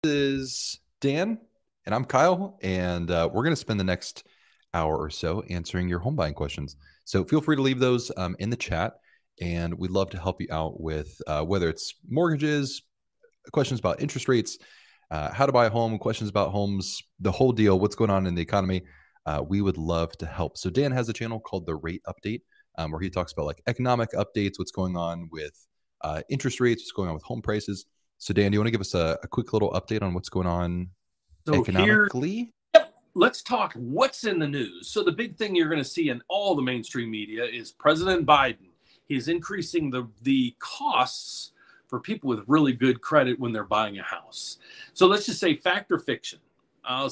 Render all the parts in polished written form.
is Dan, and I'm Kyle, and we're going to spend the next hour or so answering your home buying questions. So feel free to leave those in the chat, and we'd love to help you out with whether it's mortgages, questions about interest rates, how to buy a home, questions about homes, the whole deal, what's going on in the economy. We would love to help. So Dan has a channel called The Rate Update, where he talks about like economic updates, what's going on with interest rates, what's going on with home prices. So Dan, do you want to give us a quick little update on what's going on economically? Let's talk what's in the news. So the big thing you're going to see in all the mainstream media is President Biden. He's increasing the costs for people with really good credit when they're buying a house. So let's just say fact or fiction. I'll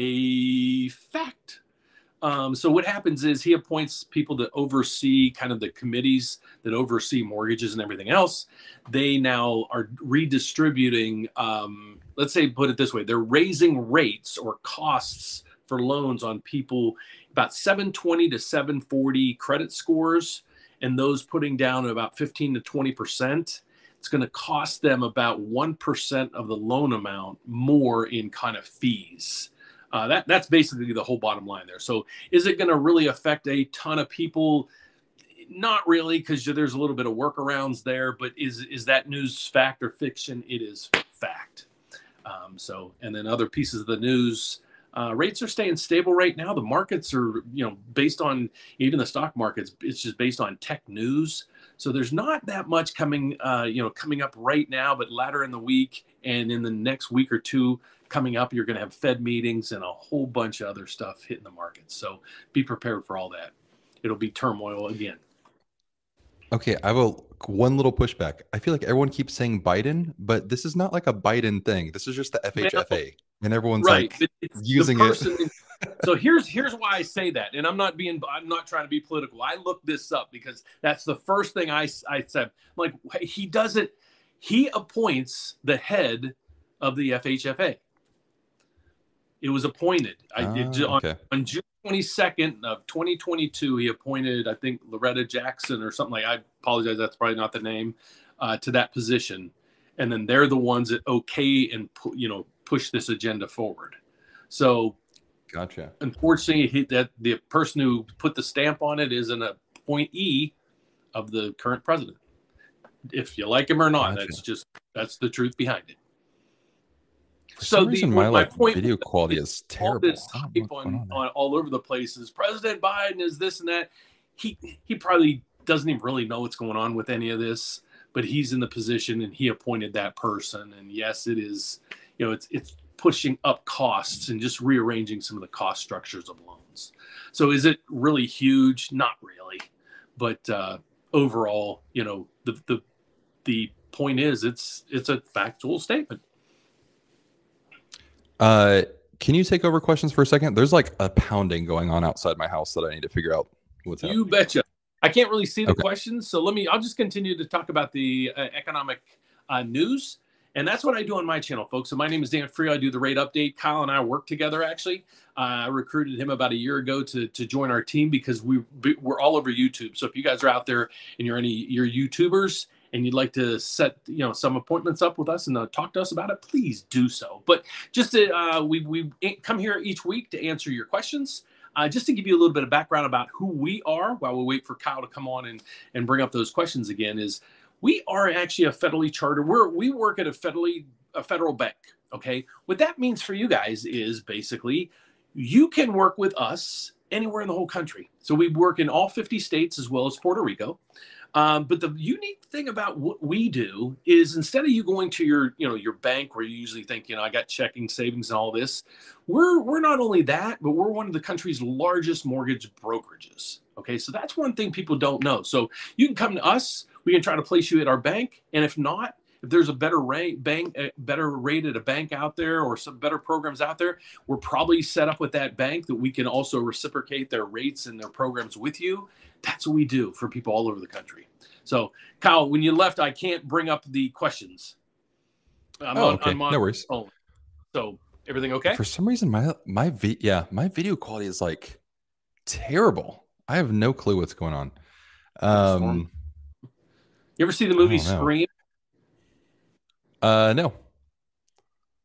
say fact. So what happens is he appoints people to oversee kind of the committees that oversee mortgages and everything else. They now are redistributing, let's say, put it this way, they're raising rates or costs for loans on people about 720 to 740 credit scores, and those putting down about 15 to 20%. It's going to cost them about 1% of the loan amount more in kind of fees. That's basically the whole bottom line there. So is it going to really affect a ton of people? Not really, because there's a little bit of workarounds there, but is that news fact or fiction? It is fact. And then other pieces of the news, rates are staying stable right now. The markets are, based on even the stock markets, it's just based on tech news. So there's not that much coming up right now, but later in the week and in the next week or two coming up, you're going to have Fed meetings and a whole bunch of other stuff hitting the markets. So be prepared for all that. It'll be turmoil again. Okay, I have one little pushback. I feel like everyone keeps saying Biden, but this is not like a Biden thing. This is just the FHFA, and everyone's right. Like using it. So here's why I say that, and I'm not trying to be political. I looked this up because that's the first thing I said. I'm like, he doesn't. He appoints the head of the FHFA. It was appointed. On June 22nd of 2022, he appointed, I think, Loretta Jackson or something like. I apologize, that's probably not the name, to that position, and then they're the ones that okay and push this agenda forward. So, gotcha. Unfortunately, that the person who put the stamp on it is an appointee of the current president. If you like him or not, gotcha. That's the truth behind it. For some reason, my point video quality is terrible. All this hype on all over the place is President Biden is this and that. He probably doesn't even really know what's going on with any of this, but he's in the position and he appointed that person. And yes, it is, it's pushing up costs and just rearranging some of the cost structures of loans. So is it really huge? Not really, but overall, the point is it's a factual statement. Can you take over questions for a second? There's like a pounding going on outside my house that I need to figure out what's happening. You betcha. I can't really see the questions, so I'll just continue to talk about the economic news. And that's what I do on my channel, folks. So my name is Dan Frio. I do the Rate Update. Kyle and I work together, actually. I recruited him about a year ago to join our team because we're all over YouTube. So if you guys are out there and you're YouTubers and you'd like to set some appointments up with us and talk to us about it, please do so. But just we come here each week to answer your questions. Just to give you a little bit of background about who we are while we wait for Kyle to come on and bring up those questions again is we are actually a federally chartered. We work at a federal bank. Okay, what that means for you guys is basically you can work with us anywhere in the whole country. So we work in all 50 states as well as Puerto Rico. But the unique thing about what we do is instead of you going to your bank where you usually think, I got checking, savings, and all this, we're not only that, but we're one of the country's largest mortgage brokerages. Okay, so that's one thing people don't know. So you can come to us. We can try to place you at our bank, and if not, if there's a better rate at a bank out there or some better programs out there, we're probably set up with that bank that we can also reciprocate their rates and their programs with you. That's what we do for people all over the country. So, Kyle, when you left, I can't bring up the questions. Okay. No worries. Phone. So, everything okay? For some reason, my video quality is like terrible. I have no clue what's going on. You ever see the movie Scream? No.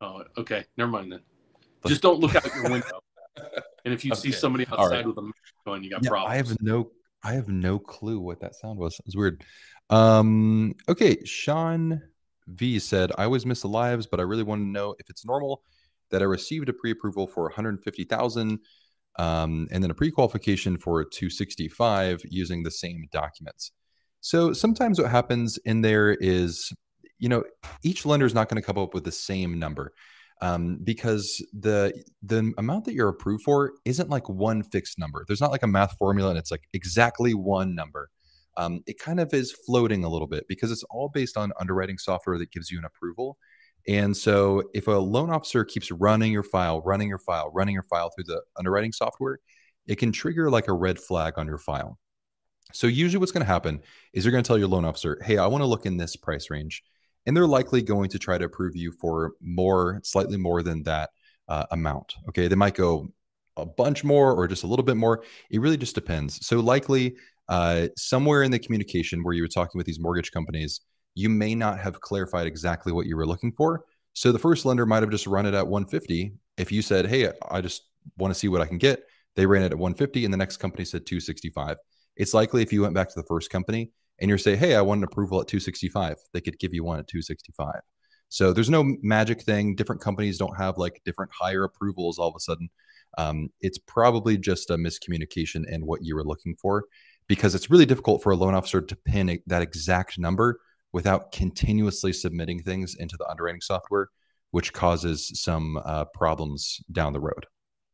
Oh, okay. Never mind then. Just don't look out your window. And if you see somebody outside with a mask on, you got problems. I have no clue what that sound was. It was weird. Okay, Sean V said, I always miss the lives, but I really want to know if it's normal that I received a pre-approval for 150,000 and then a pre-qualification for 265 using the same documents. So sometimes what happens in there is, each lender is not going to come up with the same number. Because the amount that you're approved for isn't like one fixed number. There's not like a math formula and it's like exactly one number. It kind of is floating a little bit because it's all based on underwriting software that gives you an approval. And so if a loan officer keeps running your file through the underwriting software, it can trigger like a red flag on your file. So usually what's going to happen is you're going to tell your loan officer, hey, I want to look in this price range. And they're likely going to try to approve you for slightly more than that amount. Okay, they might go a bunch more or just a little bit more. It really just depends. So likely somewhere in the communication where you were talking with these mortgage companies, you may not have clarified exactly what you were looking for. So the first lender might have just run it at 150. If you said, hey, I just want to see what I can get, they ran it at 150 and the next company said 265. It's likely if you went back to the first company and you're saying, hey, I want an approval at 265, they could give you one at 265. So there's no magic thing. Different companies don't have like different higher approvals all of a sudden. It's probably just a miscommunication in what you were looking for, because it's really difficult for a loan officer to pin that exact number without continuously submitting things into the underwriting software, which causes some problems down the road.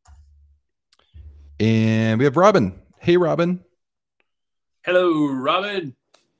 And we have Robin. Hey, Robin. Hello, Robin.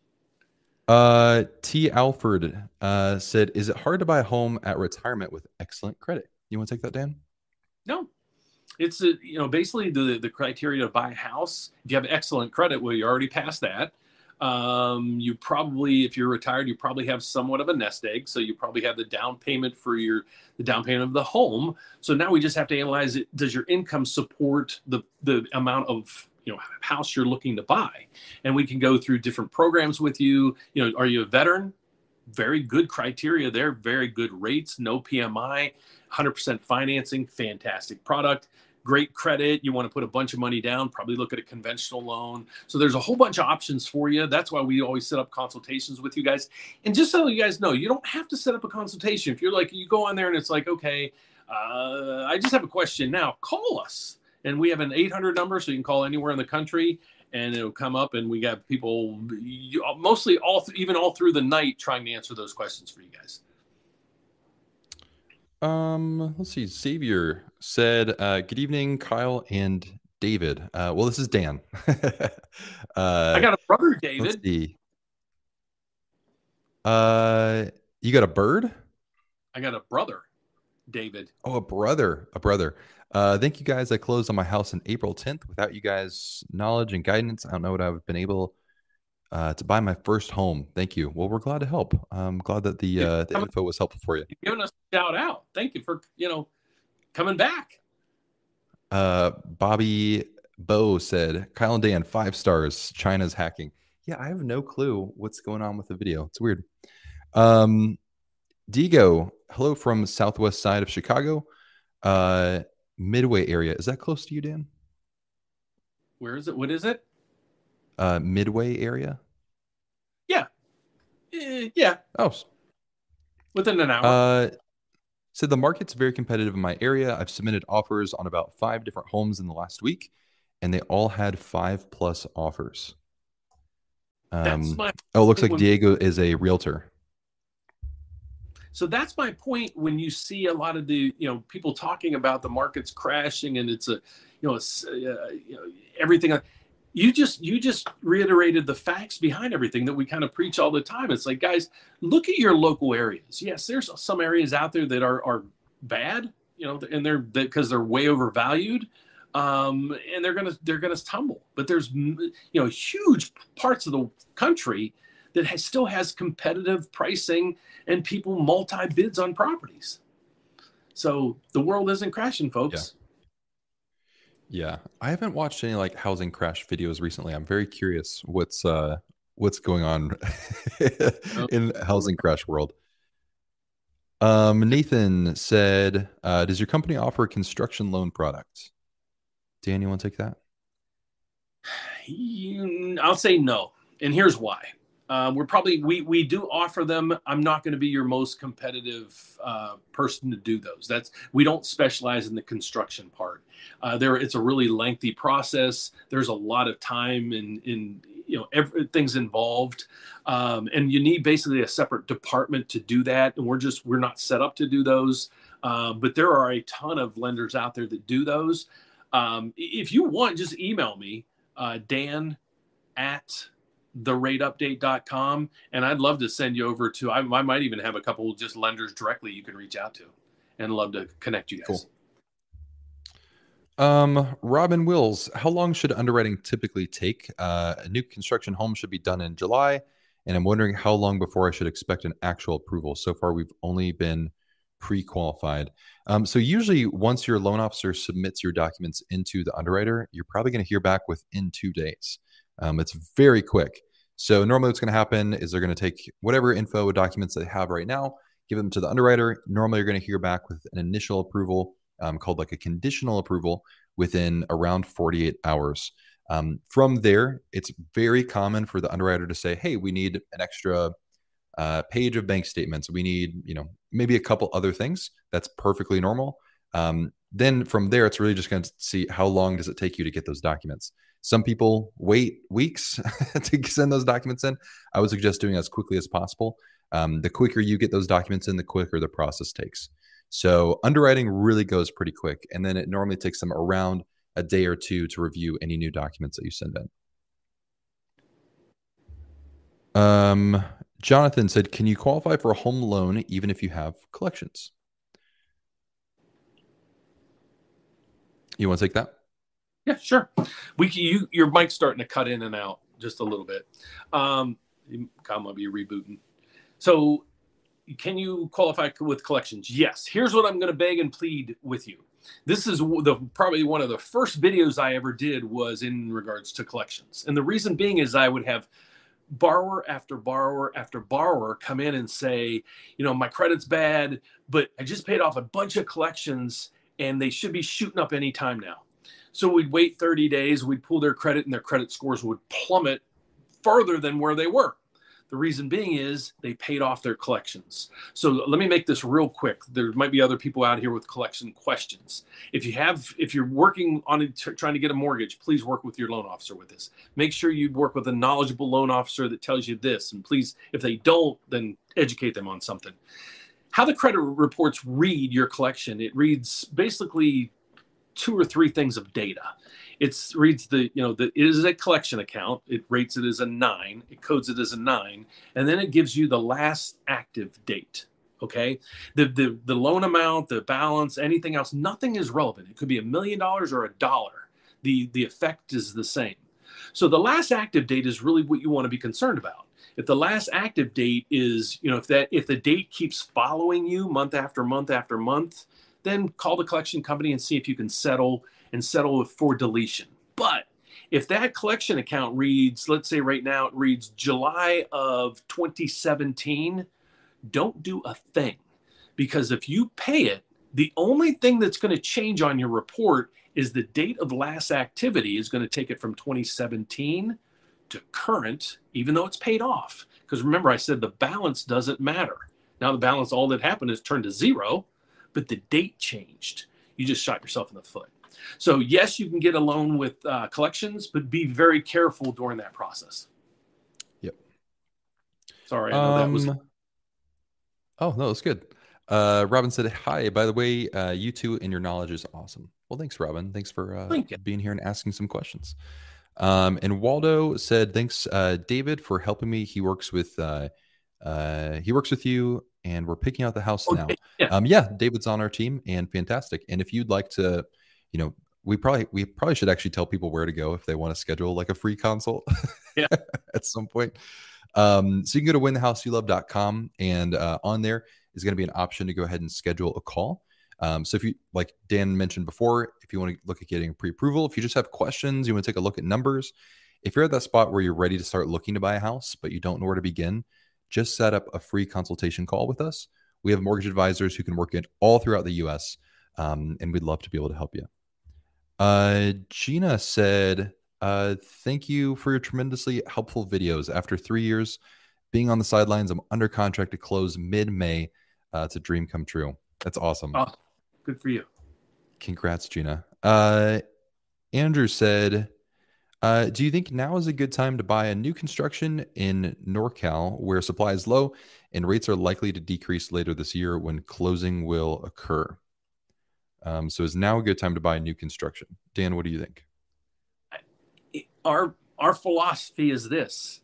T. Alford said, is it hard to buy a home at retirement with excellent credit? You want to take that, Dan? No. It's basically the criteria to buy a house. If you have excellent credit, well, you already passed that. You probably, if you're retired, you probably have somewhat of a nest egg. So you probably have the down payment for the down payment of the home. So now we just have to analyze it. Does your income support the amount of house you're looking to buy? And we can go through different programs with you. Are you a veteran? Very good criteria there. Very good rates. No PMI. 100% financing. Fantastic product. Great credit. You want to put a bunch of money down, probably look at a conventional loan. So there's a whole bunch of options for you. That's why we always set up consultations with you guys. And just so you guys know, you don't have to set up a consultation. If you're like, you go on there and it's like, okay, I just have a question now, call us. And we have an 800 number, so you can call anywhere in the country and it'll come up, and we got people mostly even all through the night trying to answer those questions for you guys. Let's see. Xavier said, good evening, Kyle and David. Well, this is Dan. I got a brother, David. Let's see. You got a bird? I got a brother, David. Oh, a brother. Thank you guys. I closed on my house on April 10th. Without you guys' knowledge and guidance, I don't know what I would have been able to buy my first home. Thank you. Well, we're glad to help. I'm glad that the info was helpful for you. You've given us a shout out. Thank you for, coming back. Bobby Bo said, Kyle and Dan, 5 stars. China's hacking. Yeah, I have no clue what's going on with the video. It's weird. Digo, hello from southwest side of Chicago. Midway area. Is that close to you, Dan? Where is it? What is it? Midway area. Yeah. Yeah. Oh. Within an hour. So the market's very competitive in my area. I've submitted offers on about 5 different homes in the last week, and they all had 5+ offers. It looks like Diego is a realtor. So that's my point. When you see a lot of the people talking about the market's crashing and it's everything, you just reiterated the facts behind everything that we kind of preach all the time. It's like, guys, look at your local areas. Yes, there's some areas out there that are bad, and they're because they're way overvalued, and they're gonna tumble. But there's huge parts of the country that still has competitive pricing and people multi-bids on properties. So the world isn't crashing, folks. Yeah. I haven't watched any like housing crash videos recently. I'm very curious what's going on in the housing crash world. Nathan said, does your company offer a construction loan product? Dan, you want to take that? I'll say no, and here's why. We do offer them. I'm not going to be your most competitive person to do those. We don't specialize in the construction part. It's a really lengthy process. There's a lot of time in everything's involved, and you need basically a separate department to do that. And we're not set up to do those. But there are a ton of lenders out there that do those. If you want, just email me, Dan at therateupdate.com, and I'd love to send you over to, I might even have a couple just lenders directly you can reach out to, and love to connect you guys. Cool. Robin Wills, how long should underwriting typically take? A new construction home should be done in July, and I'm wondering how long before I should expect an actual approval. So far, we've only been pre-qualified. So usually once your loan officer submits your documents into the underwriter, you're probably going to hear back within 2 days. It's very quick. So normally what's going to happen is they're going to take whatever info or documents they have right now, give them to the underwriter. Normally you're going to hear back with an initial approval called like a conditional approval within around 48 hours. From there, it's very common for the underwriter to say, hey, we need an extra page of bank statements. We need, maybe a couple other things. That's perfectly normal. Then from there, it's really just going to see how long does it take you to get those documents. Some people wait weeks to send those documents in. I would suggest doing it as quickly as possible. The quicker you get those documents in, the quicker the process takes. So underwriting really goes pretty quick. And then it normally takes them around a day or two to review any new documents that you send in. Jonathan said, can you qualify for a home loan even if you have collections? You want to take that? Yeah, sure. Your mic's starting to cut in and out just a little bit. Kyle might be rebooting. So can you qualify with collections? Yes. Here's what I'm going to beg and plead with you. This is probably one of the first videos I ever did was in regards to collections. And the reason being is I would have borrower after borrower after borrower come in and say, my credit's bad, but I just paid off a bunch of collections and they should be shooting up any time now. So we'd wait 30 days, we'd pull their credit, and their credit scores would plummet further than where they were. The reason being is they paid off their collections. So let me make this real quick. There might be other people out here with collection questions. If you're working on it, trying to get a mortgage, please work with your loan officer with this. Make sure you work with a knowledgeable loan officer that tells you this. And please, if they don't, then educate them on something. How the credit reports read your collection, it reads basically 2 or 3 things of data. It reads it is a collection account. It rates it as a 9. It codes it as a 9. And then it gives you the last active date. Okay. The loan amount, the balance, anything else, nothing is relevant. It could be $1 million or $1. The effect is the same. So the last active date is really what you want to be concerned about. If the last active date is, if the date keeps following you month after month after month, then call the collection company and see if you can settle for deletion. But if that collection account reads, let's say right now it reads July of 2017, don't do a thing. Because if you pay it, the only thing that's going to change on your report is the date of last activity is going to take it from 2017 to current, even though it's paid off. Because remember, I said the balance doesn't matter. Now the balance, all that happened is turned to 0, but the date changed. You just shot yourself in the foot. So yes, you can get a loan with collections, but be very careful during that process. Yep. Sorry, I know that was... Oh, no, it's good. Robin said, hi, by the way, you two and your knowledge is awesome. Well, thanks, Robin. Thanks for being here and asking some questions. And Waldo said, thanks, David, for helping me. He works with you, and we're picking out the house now. Yeah, David's on our team, and fantastic. And if you'd like to, we probably should actually tell people where to go if they want to schedule like a free consult at some point. So you can go to winthehouseyoulove.com, and on there is going to be an option to go ahead and schedule a call. So if you, like Dan mentioned before, if you want to look at getting pre-approval, if you just have questions, you want to take a look at numbers, if you're at that spot where you're ready to start looking to buy a house, but you don't know where to begin, just set up a free consultation call with us. We have mortgage advisors who can work it all throughout the U.S., and we'd love to be able to help you. Gina said, thank you for your tremendously helpful videos. After 3 years being on the sidelines, I'm under contract to close mid-May. It's a dream come true. That's awesome. Oh, good for you. Congrats, Gina. Andrew said, do you think now is a good time to buy a new construction in NorCal where supply is low and rates are likely to decrease later this year when closing will occur? So is now a good time to buy new construction? Dan, what do you think? Our philosophy is this.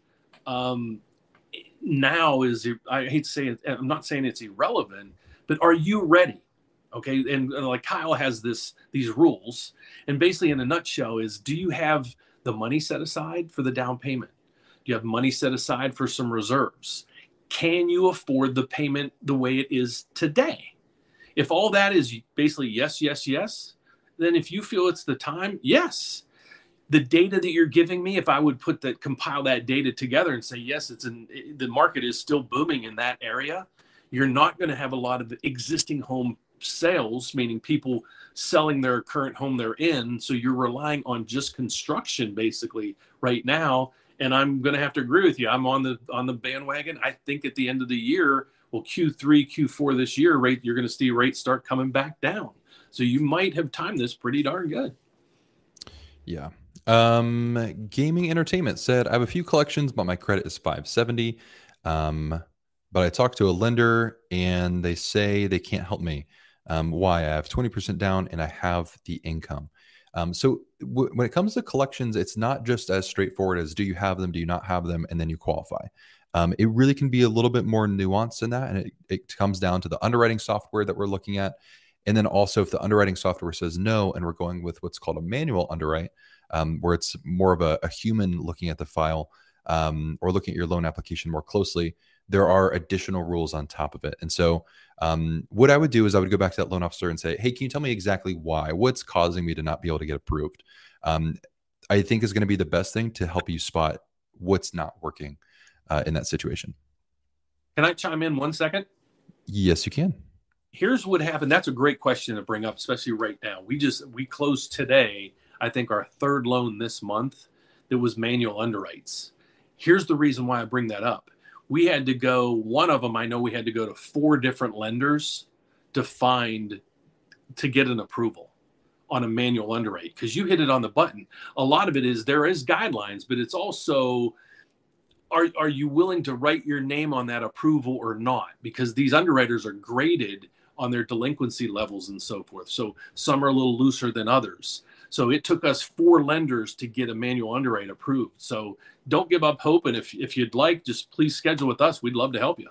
Now is, I hate to say it, I'm not saying it's irrelevant, but are you ready? Okay. And like Kyle has these rules, and basically in a nutshell is, do you have the money set aside for the down payment? Do you have money set aside for some reserves? Can you afford the payment the way it is today? If all that is basically yes, yes, yes, then if you feel it's the time, yes. The data that you're giving me, if I would compile that data together and say, yes, the market is still booming in that area, you're not going to have a lot of existing home sales, meaning people selling their current home they're in. So you're relying on just construction basically right now. And I'm going to have to agree with you. I'm on the bandwagon. I think at the end of the year, well, Q3, Q4 this year, you're going to see rates start coming back down. So you might have timed this pretty darn good. Yeah. Gaming Entertainment said, I have a few collections, but my credit is 570. But I talked to a lender and they say they can't help me. Why? I have 20% down and I have the income. So when it comes to collections, it's not just as straightforward as do you have them, do you not have them, and then you qualify. It really can be a little bit more nuanced than that. And it comes down to the underwriting software that we're looking at. And then also if the underwriting software says no, and we're going with what's called a manual underwrite, where it's more of a human looking at the file or looking at your loan application more closely, there are additional rules on top of it. And so what I would do is I would go back to that loan officer and say, hey, can you tell me exactly why? What's causing me to not be able to get approved? I think is going to be the best thing to help you spot what's not working in that situation. Can I chime in 1 second? Yes, you can. Here's what happened. That's a great question to bring up, especially right now. We closed today, I think our third loan this month that was manual underwrites. Here's the reason why I bring that up. We had to go, one of them, I know we had to go to 4 different lenders to get an approval on a manual underwrite, because you hit it on the button. A lot of it is there is guidelines, but it's also, are you willing to write your name on that approval or not? Because these underwriters are graded on their delinquency levels and so forth. So some are a little looser than others. So it took us 4 lenders to get a manual underwrite approved. So don't give up hope. And if you'd like, just please schedule with us. We'd love to help you.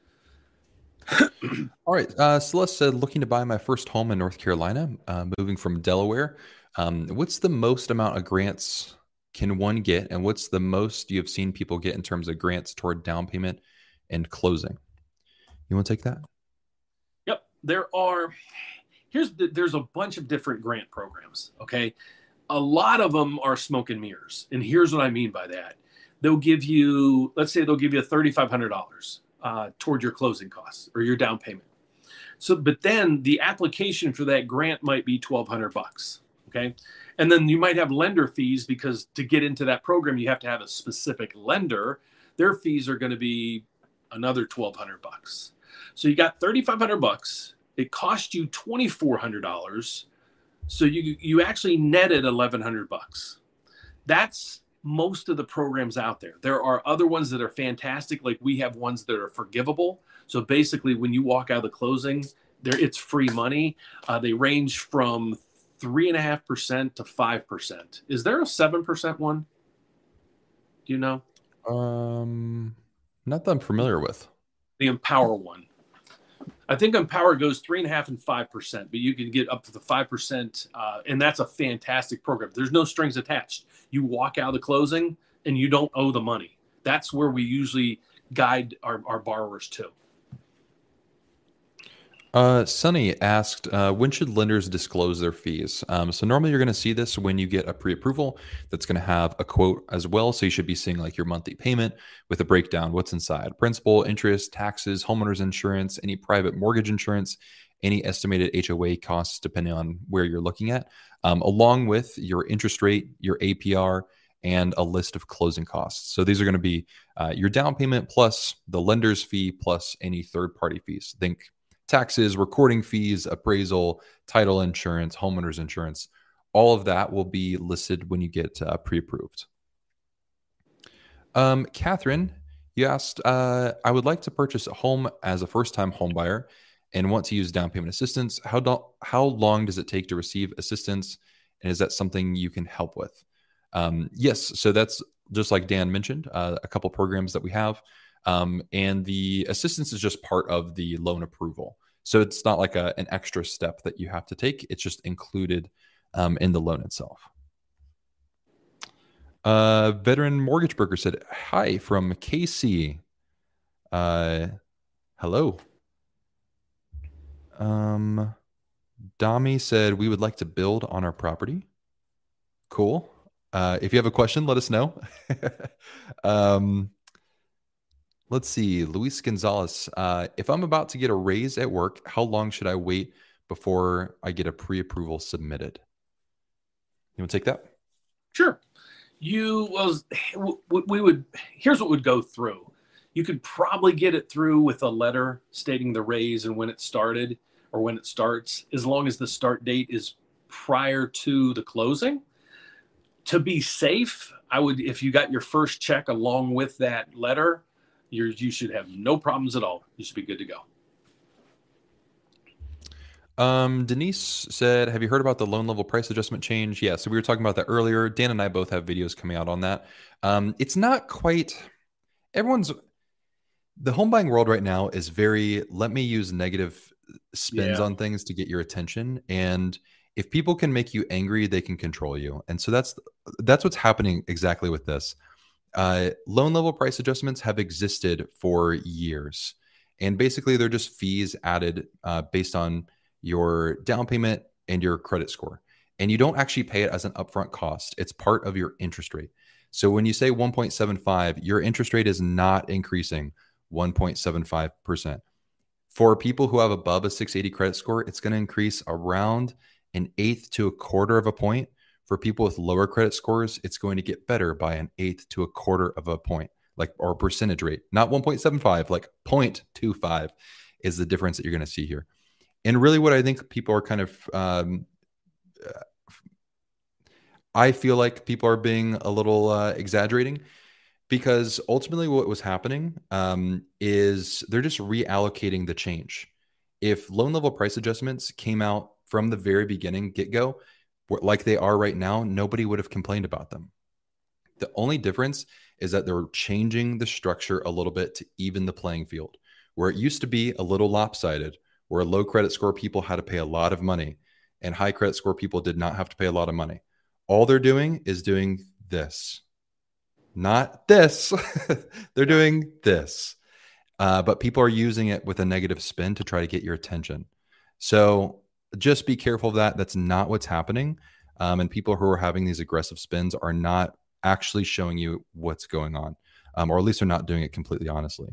All right. Celeste said, looking to buy my first home in North Carolina, moving from Delaware. What's the most amount of grants can one get? And what's the most you've seen people get in terms of grants toward down payment and closing? You want to take that? Yep. There's a bunch of different grant programs. Okay. A lot of them are smoke and mirrors. And here's what I mean by that. They'll give you, let's say they'll give you $3,500 toward your closing costs or your down payment. So, but then the application for that grant might be $1,200. Okay. And then you might have lender fees, because to get into that program, you have to have a specific lender. Their fees are going to be another $1,200. So you got $3,500. It cost you $2,400. So you actually netted $1,100. That's most of the programs out there. There are other ones that are fantastic. Like we have ones that are forgivable. So basically when you walk out of the closing, it's free money. They range from 3.5% to 5%. Is there a 7% one? Do you know? Not that I'm familiar with. The Empower one. I think Empower goes 3.5% and 5%, but you can get up to the 5%, and that's a fantastic program. There's no strings attached. You walk out of the closing, and you don't owe the money. That's where we usually guide our borrowers to. Sunny asked, when should lenders disclose their fees? So normally you're going to see this when you get a pre-approval that's going to have a quote as well. So you should be seeing like your monthly payment with a breakdown, what's inside: principal, interest, taxes, homeowners insurance, any private mortgage insurance, any estimated HOA costs, depending on where you're looking at, along with your interest rate, your APR, and a list of closing costs. So these are going to be your down payment plus the lender's fee plus any third-party fees. Think taxes, recording fees, appraisal, title insurance, homeowners insurance. All of that will be listed when you get pre-approved. Catherine, you asked, I would like to purchase a home as a first-time home buyer and want to use down payment assistance. How long does it take to receive assistance? And is that something you can help with? Yes, so that's just like Dan mentioned, a couple programs that we have. And the assistance is just part of the loan approval. So it's not like an extra step that you have to take. It's just included in the loan itself. Veteran mortgage broker said, hi from KC. Hello. Dami said, we would like to build on our property. Cool. If you have a question, let us know. Let's see. Luis Gonzalez. If I'm about to get a raise at work, how long should I wait before I get a pre-approval submitted? You want to take that? Sure. Here's what would go through. You could probably get it through with a letter stating the raise and when it started or when it starts, as long as the start date is prior to the closing. To be safe, if you got your first check along with that letter, you should have no problems at all. You should be good to go. Denise said, have you heard about the loan level price adjustment change? Yeah, so we were talking about that earlier. Dan and I both have videos coming out on that. It's not quite, the home buying world right now is very, let me use negative spins on things to get your attention. And if people can make you angry, they can control you. And so that's what's happening exactly with this. Loan level price adjustments have existed for years. And basically they're just fees added based on your down payment and your credit score. And you don't actually pay it as an upfront cost. It's part of your interest rate. So when you say 1.75, your interest rate is not increasing 1.75%. For people who have above a 680 credit score, it's going to increase around an eighth to a quarter of a point. For people with lower credit scores, it's going to get better by an eighth to a quarter of a point, or percentage rate, not 1.75, like 0.25 is the difference that you're going to see here. And really what I think people are kind of, I feel like people are being a little exaggerating, because ultimately what was happening is they're just reallocating the change. If loan level price adjustments came out from the very beginning, get-go, like they are right now, nobody would have complained about them. The only difference is that they're changing the structure a little bit to even the playing field. Where it used to be a little lopsided, where low credit score people had to pay a lot of money and high credit score people did not have to pay a lot of money. All they're doing is doing this. Not this. They're doing this. But people are using it with a negative spin to try to get your attention. So just be careful of that. That's not what's happening. And people who are having these aggressive spins are not actually showing you what's going on, or at least they're not doing it completely honestly.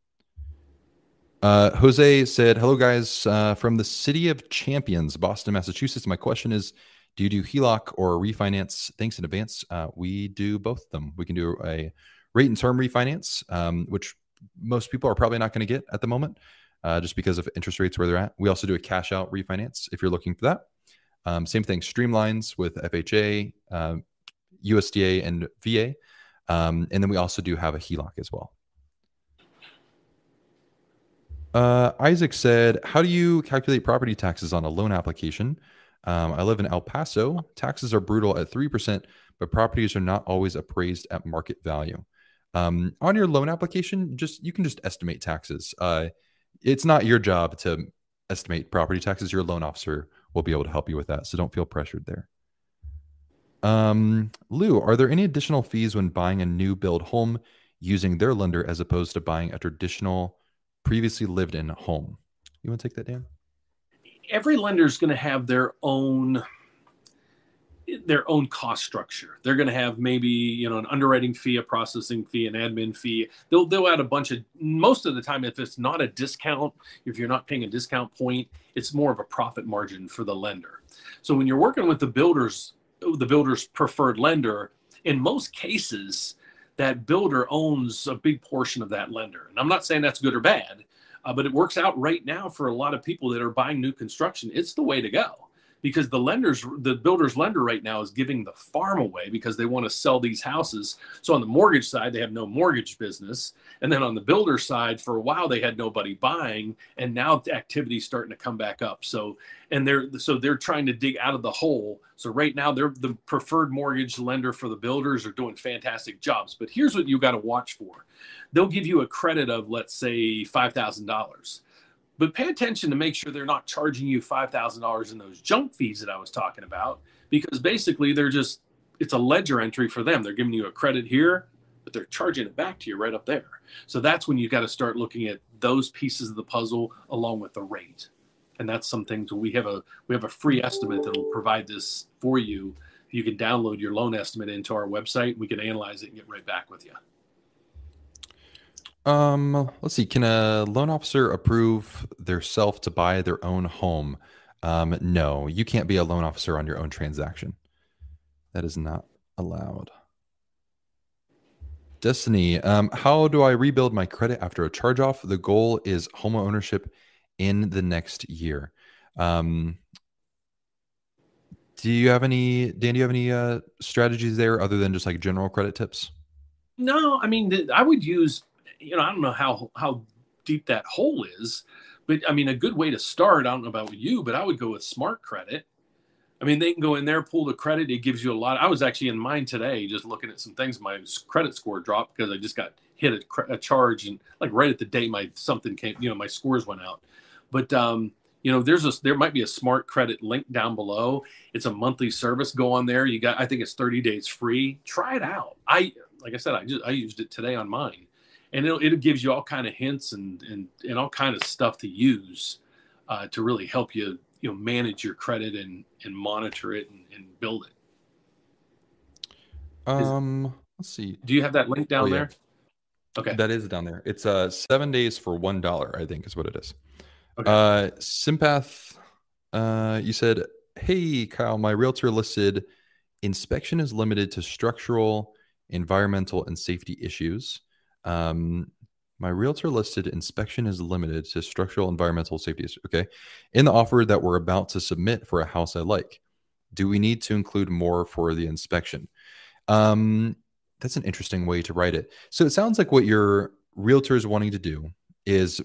Jose said, hello guys, from the City of Champions, Boston, Massachusetts. My question is, do you do HELOC or refinance? Thanks in advance. We do both of them. We can do a rate and term refinance, which most people are probably not going to get at the moment, just because of interest rates where they're at. We also do a cash out refinance if you're looking for that. Same thing, streamlines with FHA, USDA, and VA. And then we also do have a HELOC as well. Isaac said, how do you calculate property taxes on a loan application? I live in El Paso. Taxes are brutal at 3%, but properties are not always appraised at market value. On your loan application, you can just estimate taxes. It's not your job to estimate property taxes. Your loan officer will be able to help you with that, so don't feel pressured there. Lou, are there any additional fees when buying a new build home using their lender as opposed to buying a traditional previously lived in home? You want to take that, Dan? every lender is going to have their own cost structure. They're going to have maybe, an underwriting fee, a processing fee, an admin fee. They'll add a bunch of, most of the time, if it's not a discount, if you're not paying a discount point, it's more of a profit margin for the lender. So when you're working with the builder's preferred lender, in most cases, that builder owns a big portion of that lender. And I'm not saying that's good or bad, but it works out right now for a lot of people that are buying new construction. It's the way to go. Because the builder's lender right now is giving the farm away because they want to sell these houses. So on the mortgage side, they have no mortgage business. And then on the builder side, for a while, they had nobody buying. And now the activity's starting to come back up. So they're trying to dig out of the hole. So right now, they're the preferred mortgage lender for the builders, are doing fantastic jobs. But here's what you got to watch for. They'll give you a credit of, let's say, $5,000. But pay attention to make sure they're not charging you $5,000 in those junk fees that I was talking about, because basically it's a ledger entry for them. They're giving you a credit here, but they're charging it back to you right up there. So that's when you got to start looking at those pieces of the puzzle along with the rate. And that's some things we have a free estimate that will provide this for you. You can download your loan estimate into our website. We can analyze it and get right back with you. Let's see. Can a loan officer approve their self to buy their own home? No, you can't be a loan officer on your own transaction. That is not allowed. Destiny, how do I rebuild my credit after a charge-off? The goal is home ownership in the next year. Dan, do you have any strategies there other than just like general credit tips? No, I mean, I would use, I don't know how deep that hole is, but I mean, a good way to start, I don't know about you, but I would go with Smart Credit. I mean, they can go in there, pull the credit. It gives you a lot. I was actually in mine today, just looking at some things. My credit score dropped because I just got hit a charge, and like right at the day my scores went out. But there might be a Smart Credit link down below. It's a monthly service. Go on there. I think it's 30 days free. Try it out. Like I said, I used it today on mine. And it gives you all kind of hints and all kind of stuff to use to really help you, manage your credit and monitor it and build it. Let's see. Do you have that link down there? Okay. That is down there. It's 7 days for $1, I think is what it is. Okay. Sympath, you said, hey, Kyle, my realtor listed inspection is limited to structural, environmental, and safety issues. My realtor listed inspection is limited to structural, environmental, safety issues. Okay. In the offer that we're about to submit for a house I like, do we need to include more for the inspection? That's an interesting way to write it. So it sounds like what your realtor is wanting to do is,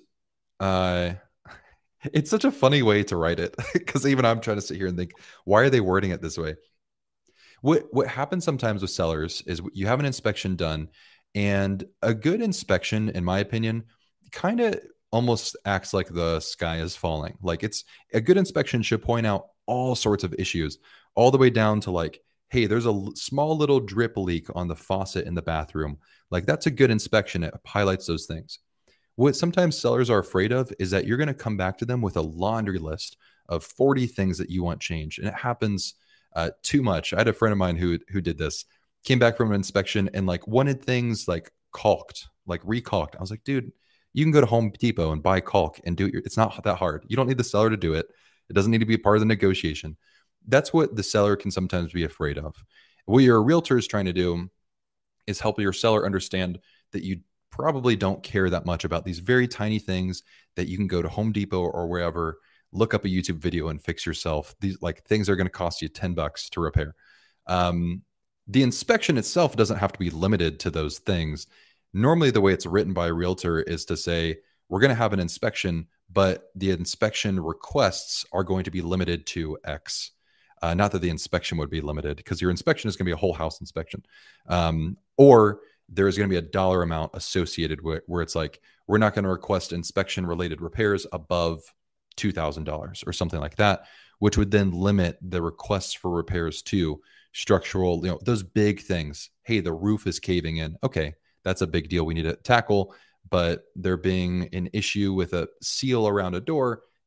it's such a funny way to write it because even I'm trying to sit here and think, why are they wording it this way? What happens sometimes with sellers is you have an inspection done, and a good inspection, in my opinion, kind of almost acts like the sky is falling. Like a good inspection should point out all sorts of issues, all the way down to like, hey, there's a small little drip leak on the faucet in the bathroom. Like that's a good inspection. It highlights those things. What sometimes sellers are afraid of is that you're going to come back to them with a laundry list of 40 things that you want changed. And it happens too much. I had a friend of mine who did this, came back from an inspection and like wanted things like caulked, like recalked. I was like, dude, you can go to Home Depot and buy caulk and do it. It's not that hard. You don't need the seller to do it. It doesn't need to be a part of the negotiation. That's what the seller can sometimes be afraid of. What your realtor is trying to do is help your seller understand that you probably don't care that much about these very tiny things that you can go to Home Depot or wherever, look up a YouTube video and fix yourself. These like things are going to cost you $10 to repair. The inspection itself doesn't have to be limited to those things. Normally, the way it's written by a realtor is to say, we're going to have an inspection, but the inspection requests are going to be limited to X. Not that the inspection would be limited, because your inspection is going to be a whole house inspection. Or there is going to be a dollar amount associated with where it's like, we're not going to request inspection related repairs above $2,000 or something like that, which would then limit the requests for repairs to structural, those big things. Hey, the roof is caving in. Okay, that's a big deal we need to tackle. But there being an issue with a seal around a door,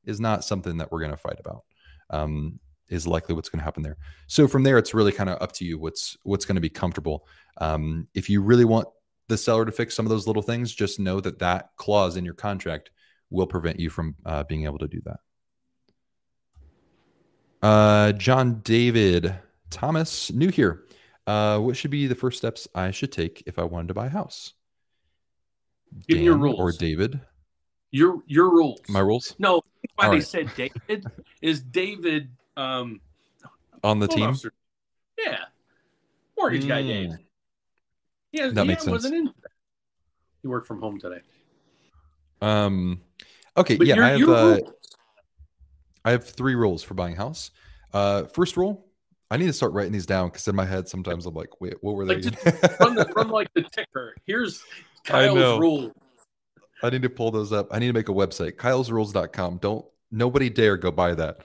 is not something that we're going to fight about. Is likely what's going to happen there. So from there, it's really kind of up to you what's going to be comfortable. If you really want the seller to fix some of those little things, just know that that clause in your contract will prevent you from being able to do that. John David Thomas, new here. What should be the first steps I should take if I wanted to buy a house? Give me your rules. Or David? Your rules. My rules? No, why they said David is David on the team? Officer. Yeah. Mortgage guy Dave. Yeah, that makes sense. Wasn't in. He worked from home today. Okay, but yeah, I have 3 rules for buying a house. First rule, I need to start writing these down because in my head sometimes I'm like, wait, what were they? Run like the ticker. Here's Kyle's rule. I need to pull those up. I need to make a website, kylesrules.com. Nobody dare go buy that.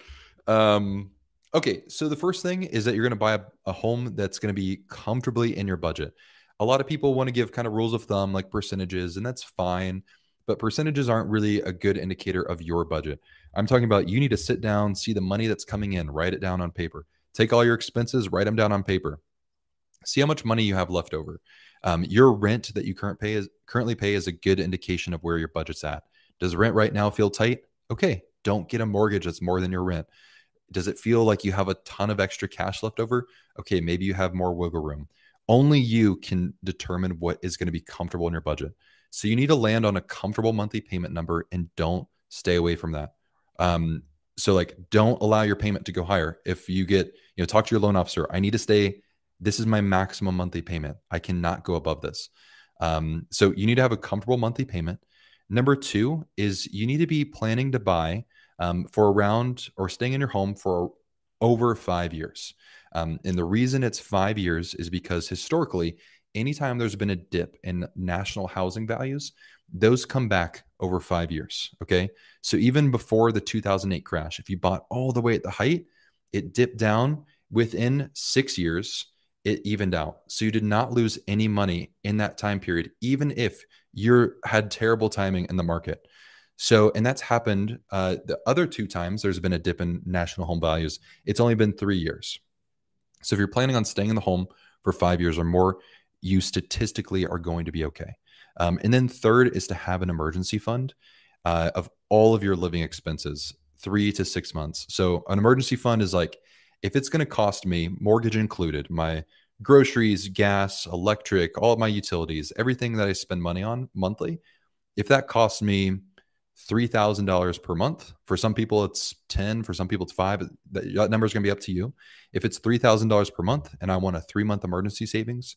Okay, so the first thing is that you're going to buy a home that's going to be comfortably in your budget. A lot of people want to give kind of rules of thumb like percentages, and that's fine, but percentages aren't really a good indicator of your budget. I'm talking about you need to sit down, see the money that's coming in, write it down on paper. Take all your expenses, write them down on paper. See how much money you have left over. Your rent that you currently pay is a good indication of where your budget's at. Does rent right now feel tight? Okay, don't get a mortgage that's more than your rent. Does it feel like you have a ton of extra cash left over? Okay, maybe you have more wiggle room. Only you can determine what is going to be comfortable in your budget. So you need to land on a comfortable monthly payment number and don't stay away from that. So like, don't allow your payment to go higher. If you get, talk to your loan officer. I need to stay, this is my maximum monthly payment. I cannot go above this. So you need to have a comfortable monthly payment. Number 2 is you need to be planning to buy for around or staying in your home for over 5 years. And the reason it's 5 years is because historically, anytime there's been a dip in national housing values, those come back over 5 years. Okay. So even before the 2008 crash, if you bought all the way at the height, it dipped down within 6 years, it evened out. So you did not lose any money in that time period, even if you had terrible timing in the market. So, and that's happened the other 2 times there's been a dip in national home values. It's only been 3 years. So if you're planning on staying in the home for 5 years or more, you statistically are going to be okay. And then third is to have an emergency fund of all of your living expenses, 3 to 6 months. So an emergency fund is like, if it's going to cost me, mortgage included, my groceries, gas, electric, all of my utilities, everything that I spend money on monthly, if that costs me $3,000 per month, for some people it's 10, for some people it's 5, that number is going to be up to you. If it's $3,000 per month and I want a 3-month emergency savings,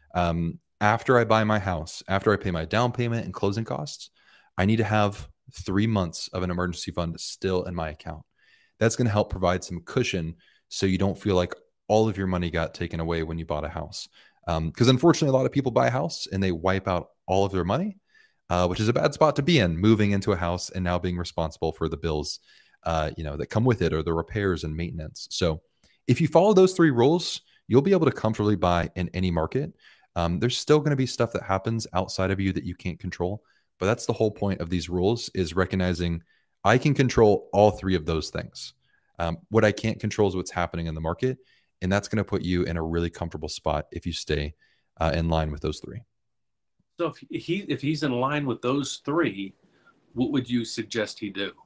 after I buy my house, after I pay my down payment and closing costs, I need to have 3 months of an emergency fund still in my account. That's going to help provide some cushion so you don't feel like all of your money got taken away when you bought a house. Because unfortunately, a lot of people buy a house and they wipe out all of their money, which is a bad spot to be in, moving into a house and now being responsible for the bills that come with it, or the repairs and maintenance. So if you follow those 3 rules, you'll be able to comfortably buy in any market. There's still going to be stuff that happens outside of you that you can't control. But that's the whole point of these rules, is recognizing I can control all 3 of those things. What I can't control is what's happening in the market. And that's going to put you in a really comfortable spot if you stay in line with those 3. So if he's in line with those 3, what would you suggest he do?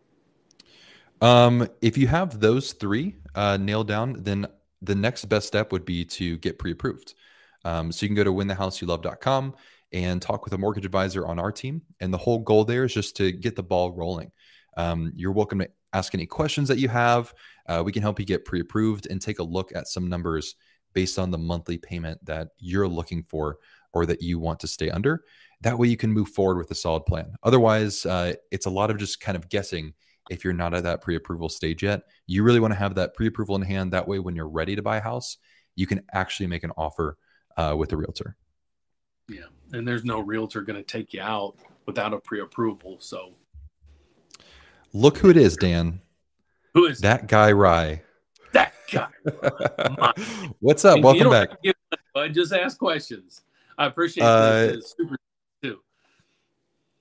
If you have those 3 nailed down, then the next best step would be to get pre-approved. So you can go to winthehouseyoulove.com and talk with a mortgage advisor on our team. And the whole goal there is just to get the ball rolling. You're welcome to ask any questions that you have. We can help you get pre-approved and take a look at some numbers based on the monthly payment that you're looking for or that you want to stay under. That way you can move forward with a solid plan. Otherwise, it's a lot of just kind of guessing if you're not at that pre-approval stage yet. You really want to have that pre-approval in hand. That way, when you're ready to buy a house, you can actually make an offer with a realtor. Yeah, and there's no realtor going to take you out without a pre-approval. So look who it is, Dan. Who is that guy, Rye? That guy. What's up? Welcome back. I just ask questions. I appreciate this. Super too.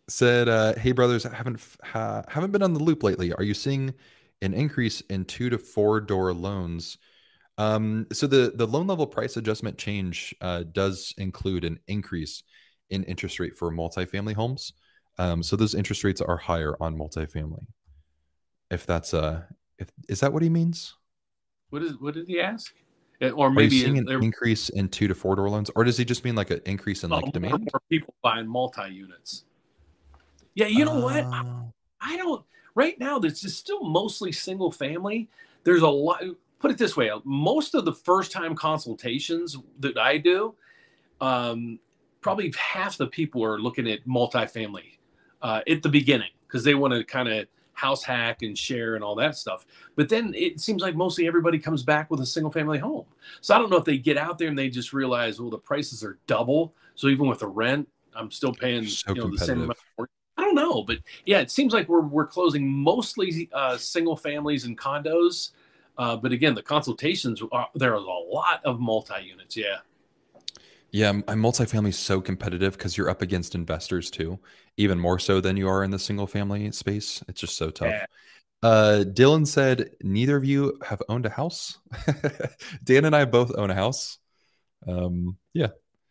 said, "Hey brothers, I haven't been on the loop lately. Are you seeing an increase in 2 to 4 door loans?" So the loan level price adjustment change does include an increase in interest rate for multifamily homes. So those interest rates are higher on multifamily. If that's if is that what he means? What did he ask? Or Are you maybe seeing an there increase in 2 to 4 door loans, or does he just mean like an increase in like more and demand? more people buying multi units. Yeah, you know what? Uh, I don't. Right now, there's just still mostly single family. There's a lot. Put it this way: most of the first time consultations that I do, um, probably half the people are looking at multifamily at the beginning because they want to kind of house hack and share and all that stuff. But then it seems like mostly everybody comes back with a single family home. So I don't know if they get out there and they just realize, well, the prices are double. So even with the rent, I'm still paying, so the same competitive. amount. I don't know, but yeah, it seems like we're closing mostly single families and condos. But again, the consultations there is a lot of multi units. Yeah. Yeah, multifamily is so competitive because you're up against investors too, even more so than you are in the single family space. It's just so tough. Yeah. Dylan said, neither of you have owned a house. Dan and I both own a house. Yeah.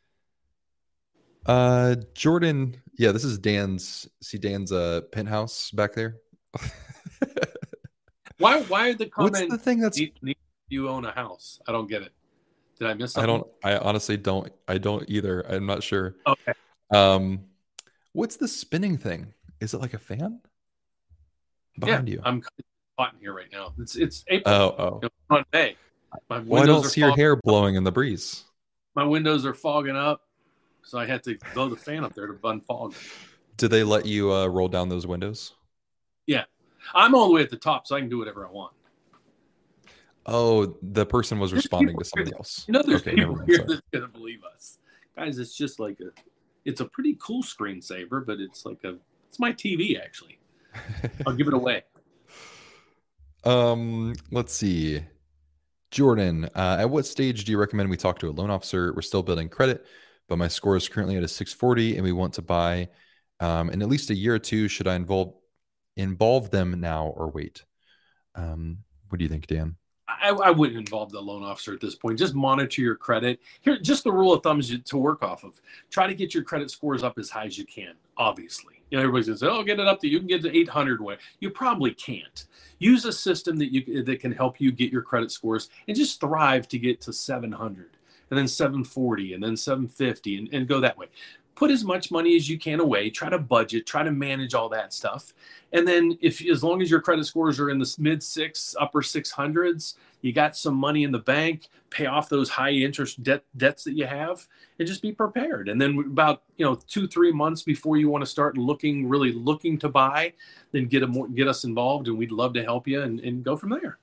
Jordan, yeah, this is Dan's. See Dan's penthouse back there. Why the What's the comment? thing that's You own a house? I don't get it. Did I miss I something? don't I honestly don't I don't either. I'm not sure. Okay. Um what's the spinning thing? Is it like a fan Yeah, behind you? I'm caught in here right now. It's April. Oh, oh. It's not May. My Well, I don't windows are see your fogging. hair blowing in the breeze. My windows are fogging up, so I had to blow the fan up there to unfog them. Did they let you roll down those windows? Yeah, I'm all the way at the top, so I can do whatever I want. Oh, the person was There's responding people to here somebody else. there's Okay, never people mind. here Sorry. that's gonna believe us, guys. It's just like it's a pretty cool screensaver, but it's my TV actually. I'll give it away. Let's see. Jordan, at what stage do you recommend we talk to a loan officer? We're still building credit, but my score is currently at a 640 and we want to buy in at least a year or two. Should I involve them now or wait? What do you think, Dan? I wouldn't involve the loan officer at this point. Just monitor your credit. Here, just the rule of thumb is to work off of. Try to get your credit scores up as high as you can. Obviously, everybody says, "Oh, get it up to you can get to 800." Way you probably can't. Use a system that can help you get your credit scores and just thrive to get to 700, and then 740, and then 750, and go that way. Put as much money as you can away. Try to budget. Try to manage all that stuff. And then, if as long as your credit scores are in the mid six, upper 600s, you got some money in the bank, pay off those high interest debts that you have, and just be prepared. And then about 2-3 months before you want to start really looking to buy, then get us involved, and we'd love to help you and go from there.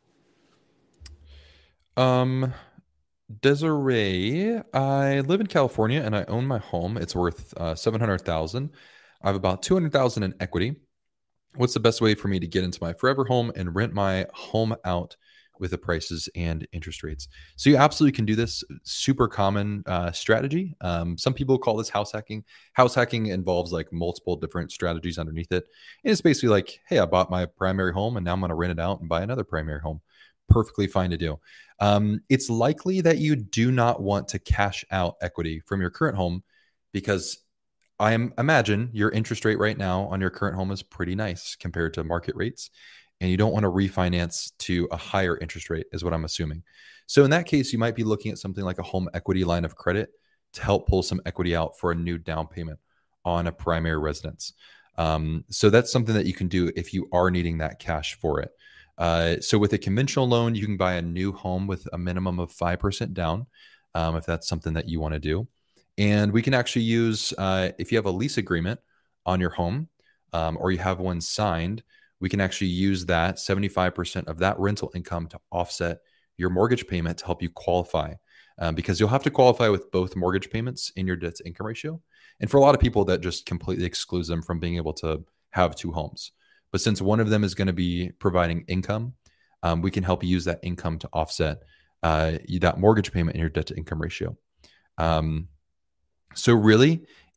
Um, Desiree, I live in California and I own my home. It's worth 700,000. I have about 200,000 in equity. What's the best way for me to get into my forever home and rent my home out with the prices and interest rates? So you absolutely can do this. Super common strategy. Some people call this house hacking. House hacking involves like multiple different strategies underneath it. And it's basically like, hey, I bought my primary home and now I'm going to rent it out and buy another primary home. Perfectly fine to do. It's likely that you do not want to cash out equity from your current home because imagine your interest rate right now on your current home is pretty nice compared to market rates, and you don't want to refinance to a higher interest rate, is what I'm assuming. So in that case, you might be looking at something like a home equity line of credit to help pull some equity out for a new down payment on a primary residence. So that's something that you can do if you are needing that cash for it. So with a conventional loan, you can buy a new home with a minimum of 5% down, if that's something that you want to do. And we can actually use, if you have a lease agreement on your home, or you have one signed, we can actually use that 75% of that rental income to offset your mortgage payment to help you qualify. Because you'll have to qualify with both mortgage payments in your debt to income ratio. And for a lot of people, that just completely excludes them from being able to have two homes. But since one of them is going to be providing income, we can help you use that income to offset that mortgage payment in your debt to income ratio. So really,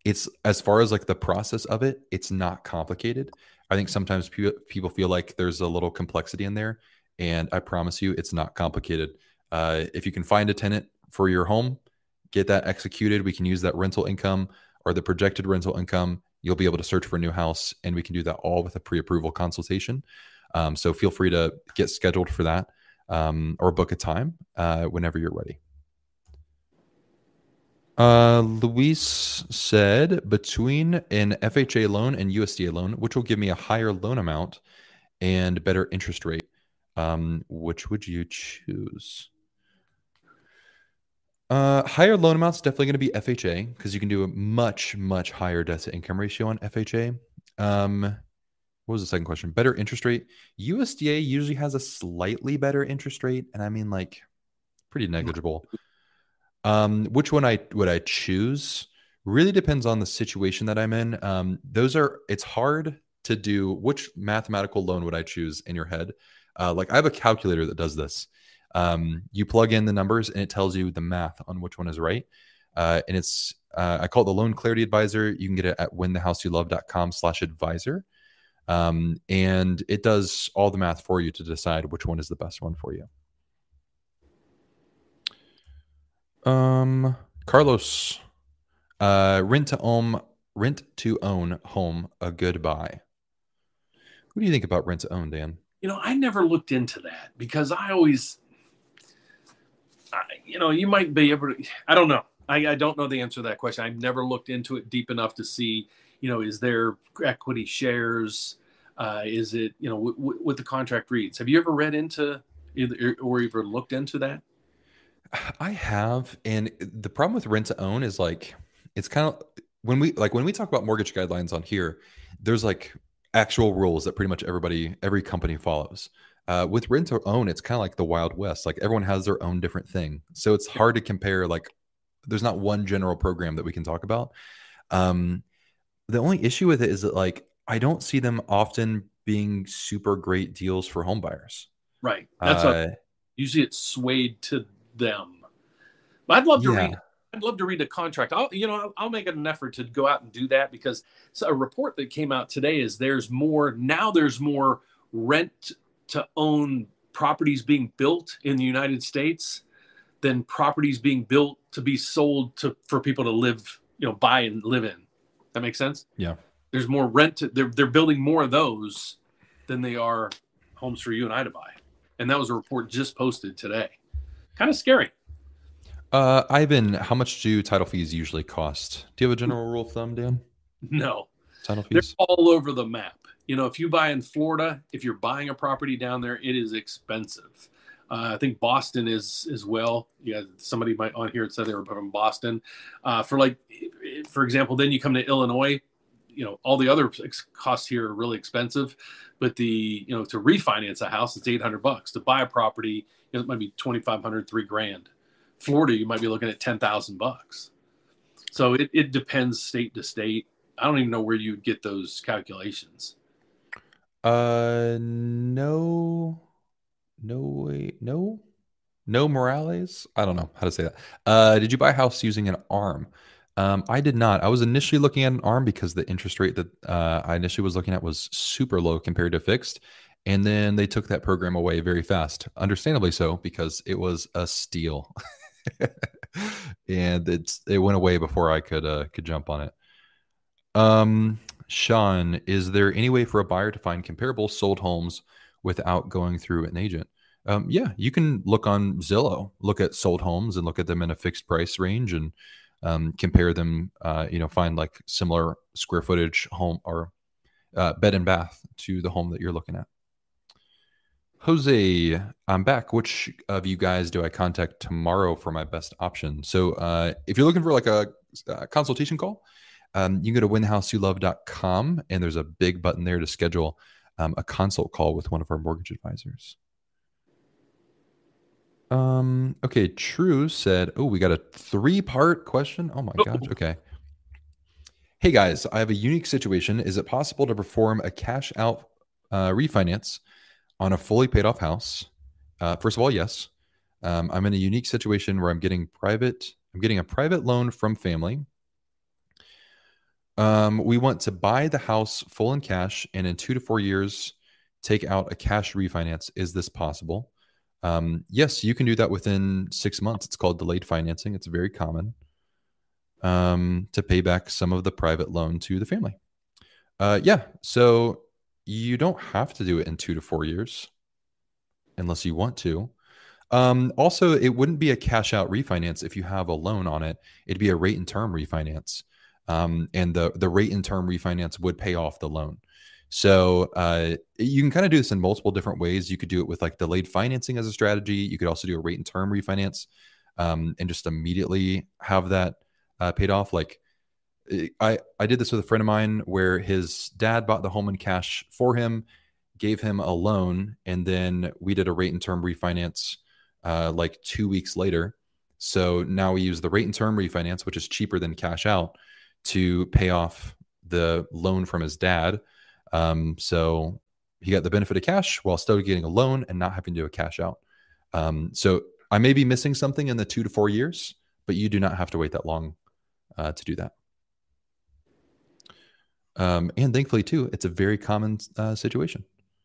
it's, as far as like the process of it, it's not complicated. I think sometimes people feel like there's a little complexity in there, and I promise you, it's not complicated. If you can find a tenant for your home, get that executed. We can use that rental income or the projected rental income. You'll be able to search for a new house, and we can do that all with a pre-approval consultation. So feel free to get scheduled for that, or book a time whenever you're ready. Luis said, between an FHA loan and USDA loan, which will give me a higher loan amount and better interest rate, which would you choose? Higher loan amounts definitely going to be FHA, because you can do a much, much higher debt to income ratio on FHA. What was the second question? Better interest rate. USDA usually has a slightly better interest rate, and I mean like pretty negligible. Which one would I choose? Really depends on the situation that I'm in. It's hard to do. Which mathematical loan would I choose in your head? Like I have a calculator that does this. You plug in the numbers and it tells you the math on which one is right. And it's, I call it the Loan Clarity Advisor. You can get it at winthehouseyoulove.com/advisor. And it does all the math for you to decide which one is the best one for you. Carlos, rent to own home, a good buy. What do you think about rent to own, Dan? I never looked into that, because I always, you might be able to, I don't know. I don't know the answer to that question. I've never looked into it deep enough to see, is there equity shares? Is it, what the contract reads? Have you ever read into or ever looked into that? I have, and the problem with rent to own is like, it's kind of when we talk about mortgage guidelines on here, there's like actual rules that pretty much every company follows. With rent to own, it's kind of like the Wild West. Like everyone has their own different thing, so it's hard to compare. Like there's not one general program that we can talk about. The only issue with it is that like I don't see them often being super great deals for home buyers. Right. That's usually it's swayed to them. But I'd love to read. I'd love to read a contract. I'll make an effort to go out and do that, because a report that came out today is there's more rent to own properties being built in the United States than properties being built to be sold for people to live, buy and live in. That makes sense? Yeah. There's more rent. They're building more of those than they are homes for you and I to buy. And that was a report just posted today. Kind of scary. Ivan, how much do title fees usually cost? Do you have a general rule of thumb, Dan? No. Title fees? They're all over the map. If you buy in Florida, if you're buying a property down there, it is expensive. I think Boston is as well. Yeah, somebody might on here said they were from Boston. For example, then you come to Illinois. All the other costs here are really expensive, but to refinance a house, it's $800. To buy a property, it might be $2,500, $3,000. Florida, you might be looking at $10,000. So it depends state to state. I don't even know where you'd get those calculations. No Morales. I don't know how to say that. Did you buy a house using an ARM? I did not. I was initially looking at an ARM because the interest rate that I initially was looking at was super low compared to fixed. And then they took that program away very fast. Understandably so, because it was a steal. And it went away before I could jump on it. Sean, is there any way for a buyer to find comparable sold homes without going through an agent? Yeah, you can look on Zillow, look at sold homes and look at them in a fixed price range and compare them, find like similar square footage home or bed and bath to the home that you're looking at. Jose, I'm back. Which of you guys do I contact tomorrow for my best option? So if you're looking for like a consultation call, you can go to winthehouseyoulove.com and there's a big button there to schedule a consult call with one of our mortgage advisors. Okay, True said, we got a 3-part question. Oh my gosh. Okay. Hey guys, I have a unique situation. Is it possible to perform a cash out refinance on a fully paid off house? First of all, yes. I'm in a unique situation where I'm getting a private loan from family. We want to buy the house full in cash and in 2 to 4 years take out a cash refinance. Is this possible? Yes, you can do that within 6 months. It's called delayed financing. It's very common to pay back some of the private loan to the family. Yeah, so you don't have to do it in 2 to 4 years unless you want to. Also, it wouldn't be a cash out refinance if you have a loan on it. It'd be a rate and term refinance. And the rate and term refinance would pay off the loan. So you can kind of do this in multiple different ways. You could do it with like delayed financing as a strategy. You could also do a rate and term refinance and just immediately have that paid off. Like I did this with a friend of mine where his dad bought the home in cash for him, gave him a loan, and then we did a rate and term refinance like 2 weeks later. So now we use the rate and term refinance, which is cheaper than cash out, to pay off the loan from his dad. So he got the benefit of cash while still getting a loan and not having to do a cash out. So I may be missing something in the 2 to 4 years, but you do not have to wait that long to do that. And thankfully, too, it's a very common situation.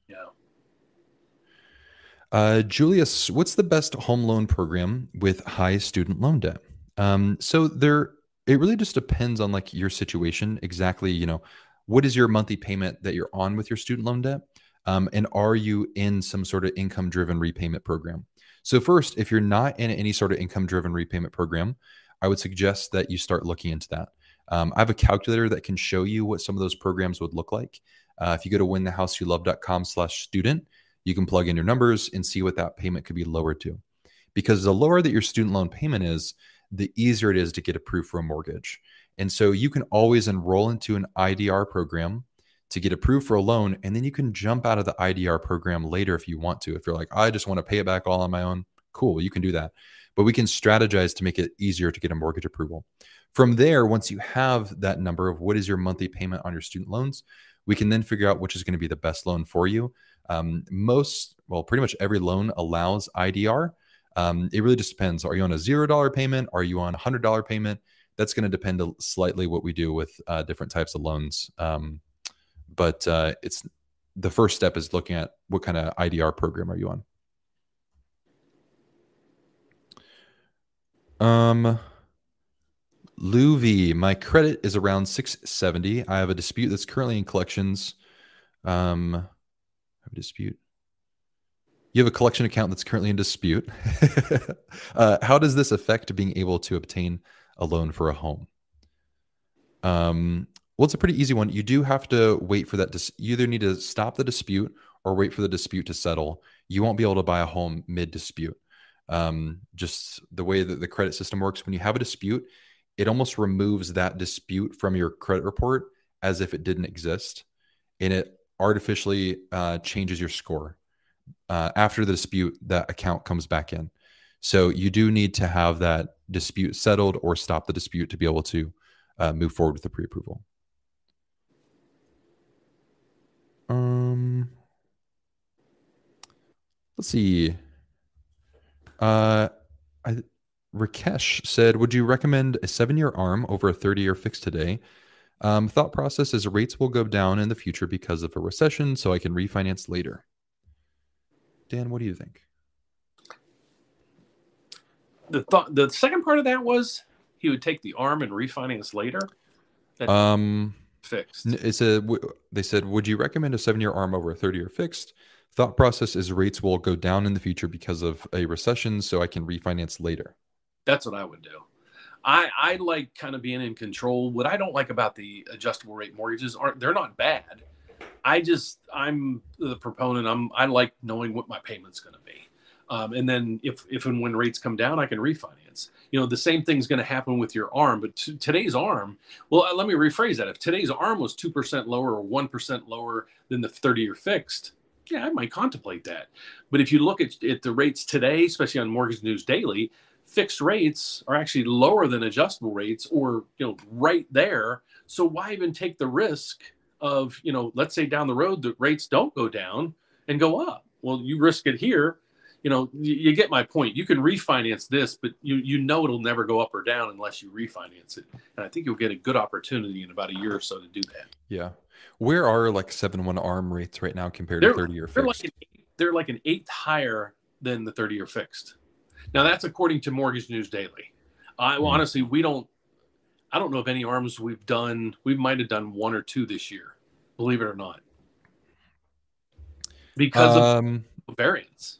Yeah. Julius, what's the best home loan program with high student loan debt? So it really just depends on like your situation. Exactly, what is your monthly payment that you're on with your student loan debt? And are you in some sort of income driven repayment program? So first, if you're not in any sort of income driven repayment program, I would suggest that you start looking into that. I have a calculator that can show you what some of those programs would look like. If you go to winthehouseyoulove.com/student, you can plug in your numbers and see what that payment could be lowered to. Because the lower that your student loan payment is, the easier it is to get approved for a mortgage. And so you can always enroll into an IDR program to get approved for a loan, and then you can jump out of the IDR program later if you want to. If you're like, I just want to pay it back all on my own, cool, you can do that. But we can strategize to make it easier to get a mortgage approval. From there, once you have that number of what is your monthly payment on your student loans, we can then figure out which is going to be the best loan for you. Pretty much every loan allows IDR. It really just depends. Are you on a $0 payment? Are you on a $100 payment? That's going to depend slightly what we do with different types of loans. But it's the first step is looking at what kind of IDR program are you on. Louvi, my credit is around 670. I have a dispute that's currently in collections. I have a dispute. You have a collection account that's currently in dispute. How does this affect being able to obtain a loan for a home? Well, it's a pretty easy one. You do have to wait for that. You either need to stop the dispute or wait for the dispute to settle. You won't be able to buy a home mid-dispute. Just the way that the credit system works, when you have a dispute, it almost removes that dispute from your credit report as if it didn't exist, and it artificially changes your score. After the dispute, that account comes back in. So you do need to have that dispute settled or stop the dispute to be able to move forward with the pre-approval. Let's see. Rakesh said, would you recommend a 7-year ARM over a 30-year fixed today? Thought process is rates will go down in the future because of a recession, so I can refinance later. Dan, what do you think? The second part of that was he would take the ARM and refinance later. Fixed. They said, would you recommend a 7-year ARM over a 30-year fixed? Thought process is rates will go down in the future because of a recession, so I can refinance later. That's what I would do. I like kind of being in control. What I don't like about the adjustable rate mortgages they're not bad. I'm the proponent. I like knowing what my payment's going to be. And then if and when rates come down, I can refinance. The same thing's going to happen with your ARM, but today's ARM, well, let me rephrase that. If today's ARM was 2% lower or 1% lower than the 30-year fixed, yeah, I might contemplate that. But if you look at the rates today, especially on Mortgage News Daily, fixed rates are actually lower than adjustable rates, or right there. So why even take the risk of let's say down the road the rates don't go down and go up? Well, you risk it here. you get my point. You can refinance this, but you know it'll never go up or down unless you refinance it. And I think you'll get a good opportunity in about a year or so to do that. Yeah. Where are like 7/1 ARM rates right now compared to 30-year fixed? They're like an eighth higher than the 30-year fixed. Now that's according to Mortgage News Daily. Honestly, I don't know of any ARMs we've done. We might have done one or two this year, believe it or not, because of variance.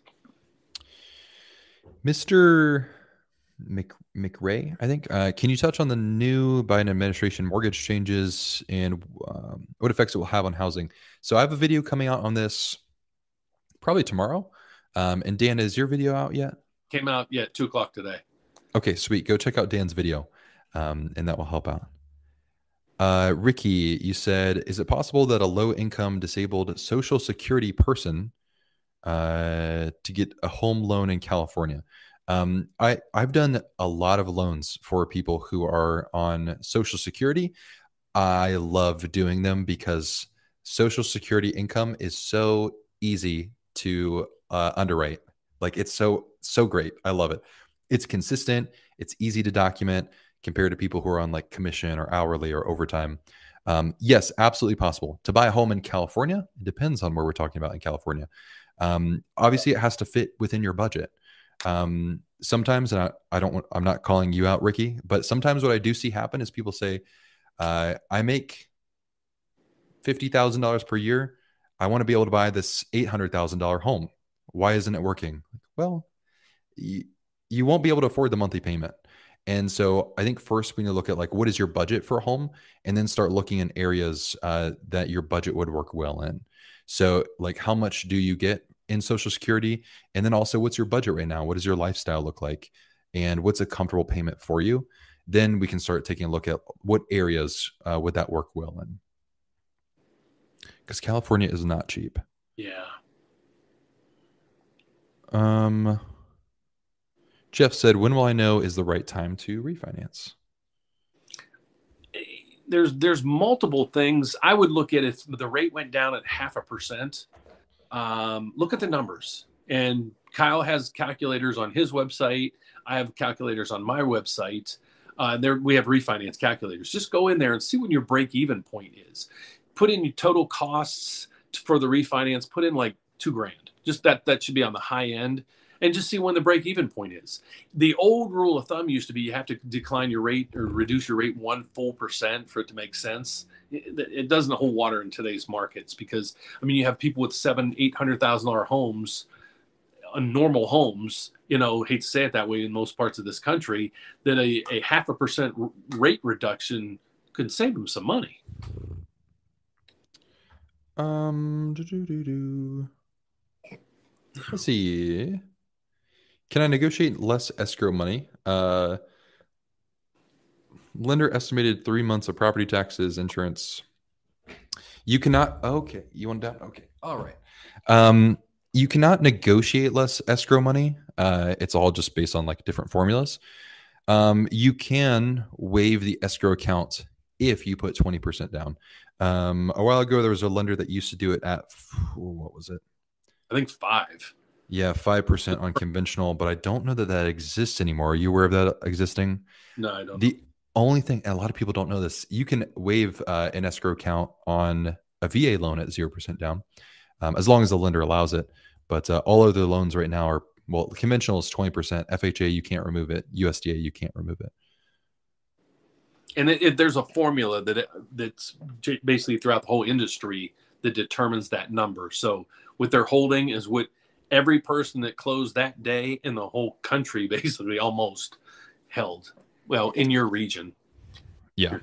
Mr. McRae, I think. Can you touch on the new Biden administration mortgage changes and what effects it will have on housing? So I have a video coming out on this probably tomorrow. And Dan, is your video out yet? Came out, 2:00 today. Okay, sweet. Go check out Dan's video, and that will help out. Ricky, you said, is it possible that a low-income disabled Social Security person to get a home loan in California? I've done a lot of loans for people who are on Social Security. I love doing them because Social Security income is so easy to underwrite. Like it's so great. I love it. It's consistent. It's easy to document compared to people who are on like commission or hourly or overtime. Yes, absolutely possible to buy a home in California. It depends on where we're talking about in California. Obviously, it has to fit within your budget. Sometimes, and I'm not calling you out, Ricky, but sometimes what I do see happen is people say, I make $50,000 per year. I want to be able to buy this $800,000 home. Why isn't it working? Well, you won't be able to afford the monthly payment. And so I think first we need to look at like, what is your budget for a home, and then start looking in areas that your budget would work well in. So like, how much do you get in Social Security? And then also, what's your budget right now? What does your lifestyle look like? And what's a comfortable payment for you? Then we can start taking a look at what areas would that work well in. Because California is not cheap. Yeah. Jeff said, when will I know is the right time to refinance? There's multiple things. I would look at if the rate went down at 0.5%. Look at the numbers. And Kyle has calculators on his website. I have calculators on my website. We have refinance calculators. Just go in there and see when your break-even point is. Put in your total costs for the refinance. Put in like $2,000. Just that should be on the high end. And just see when the break-even point is. The old rule of thumb used to be you have to decline your rate or reduce your rate 1 full percent for it to make sense. It doesn't hold water in today's markets because, I mean, you have people with $700,000-$800,000 homes, normal homes, hate to say it that way in most parts of this country, that a 0.5% rate reduction could save them some money. Let's see. Can I negotiate less escrow money? Lender estimated 3 months of property taxes, insurance. You cannot. Okay. You want that? Okay. All right. You cannot negotiate less escrow money. It's all just based on like different formulas. You can waive the escrow account if you put 20% down. A while ago, there was a lender that used to do it at, what was it? I think 5. Yeah, 5% on conventional, but I don't know that exists anymore. Are you aware of that existing? No, I don't. The only thing, and a lot of people don't know this, you can waive an escrow account on a VA loan at 0% down, as long as the lender allows it. But all other loans right now are, well, conventional is 20%. FHA, you can't remove it. USDA, you can't remove it. And there's a formula that's basically throughout the whole industry that determines that number. So what they're holding is what every person that closed that day in the whole country basically almost held. Well, in your region. Yeah.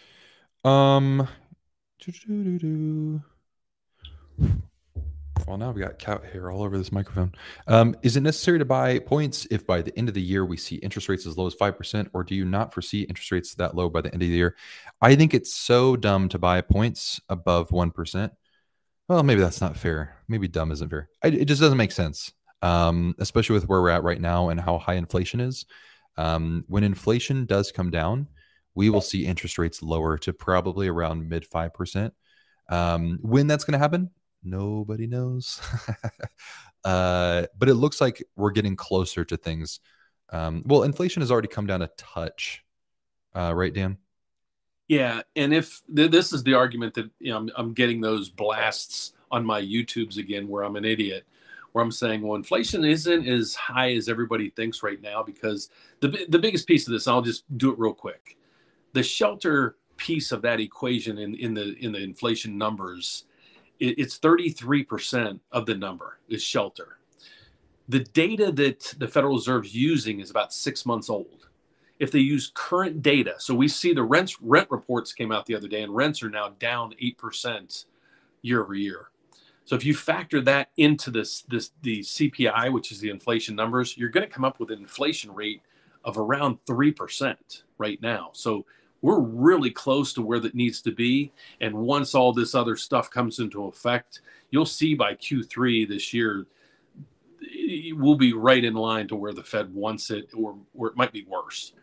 Well, now we got cat hair all over this microphone. Is it necessary to buy points if by the end of the year we see interest rates as low as 5%, or do you not foresee interest rates that low by the end of the year? I think it's so dumb to buy points above 1%. Well, maybe that's not fair. Maybe dumb isn't fair. It just doesn't make sense, especially with where we're at right now and how high inflation is. When inflation does come down, we will see interest rates lower to probably around mid 5%. When that's going to happen, nobody knows. But it looks like we're getting closer to things. Well, inflation has already come down a touch, right, Dan? Yeah, and if this is the argument that I'm getting those blasts on my YouTubes again, where I'm an idiot, where I'm saying, well, inflation isn't as high as everybody thinks right now, because the biggest piece of this, I'll just do it real quick. The shelter piece of that equation in the inflation numbers, it's 33% of the number is shelter. The data that the Federal Reserve is using is about 6 months old. If they use current data, so we see the rent reports came out the other day, and rents are now down 8% year over year. So if you factor that into the CPI, which is the inflation numbers, you're going to come up with an inflation rate of around 3% right now. So we're really close to where that needs to be. And once all this other stuff comes into effect, you'll see by Q3 this year, we'll be right in line to where the Fed wants it, or it might be worse.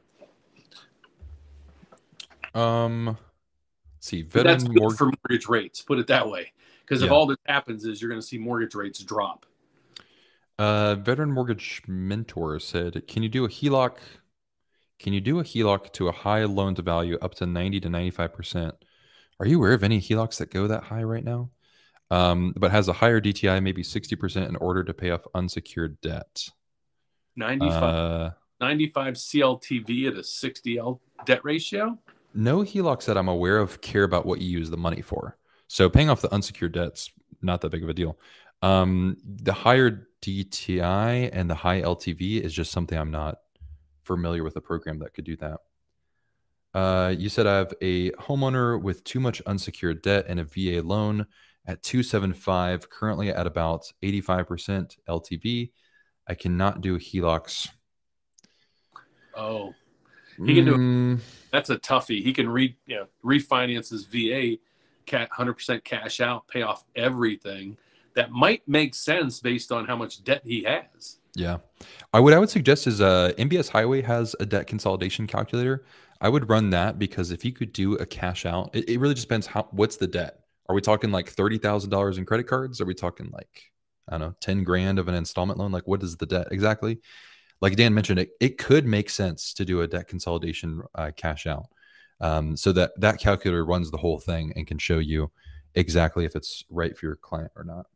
See, that's good for mortgage rates, put it that way. Because if all this happens, is you're going to see mortgage rates drop. Veteran Mortgage Mentor said, "Can you do a HELOC? Can you do a HELOC to a high loan to value up to 90 to 95%? Are you aware of any HELOCs that go that high right now? But has a higher DTI, maybe 60% in order to pay off unsecured debt." 95 CLTV at a 60 debt ratio? No HELOCs that I'm aware of care about what you use the money for. So paying off the unsecured debt's not that big of a deal. The higher DTI and the high LTV is just something I'm not familiar with a program that could do that. You said I have a homeowner with too much unsecured debt and a VA loan at 275, currently at about 85% LTV. I cannot do HELOCs. Oh, he can do. That's a toughie. He can refinance his VA, 100% cash out, pay off everything. That might make sense based on how much debt he has. Yeah, what I would suggest is MBS Highway has a debt consolidation calculator. I would run that, because if you could do a cash out, it really just depends what's the debt. Are we talking like $30,000 in credit cards? Are we talking like, I don't know, 10 grand of an installment loan? Like, what is the debt exactly? Like Dan mentioned, it could make sense to do a debt consolidation cash out. So that calculator runs the whole thing and can show you exactly if it's right for your client or not.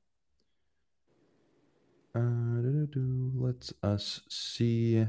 Let's us see.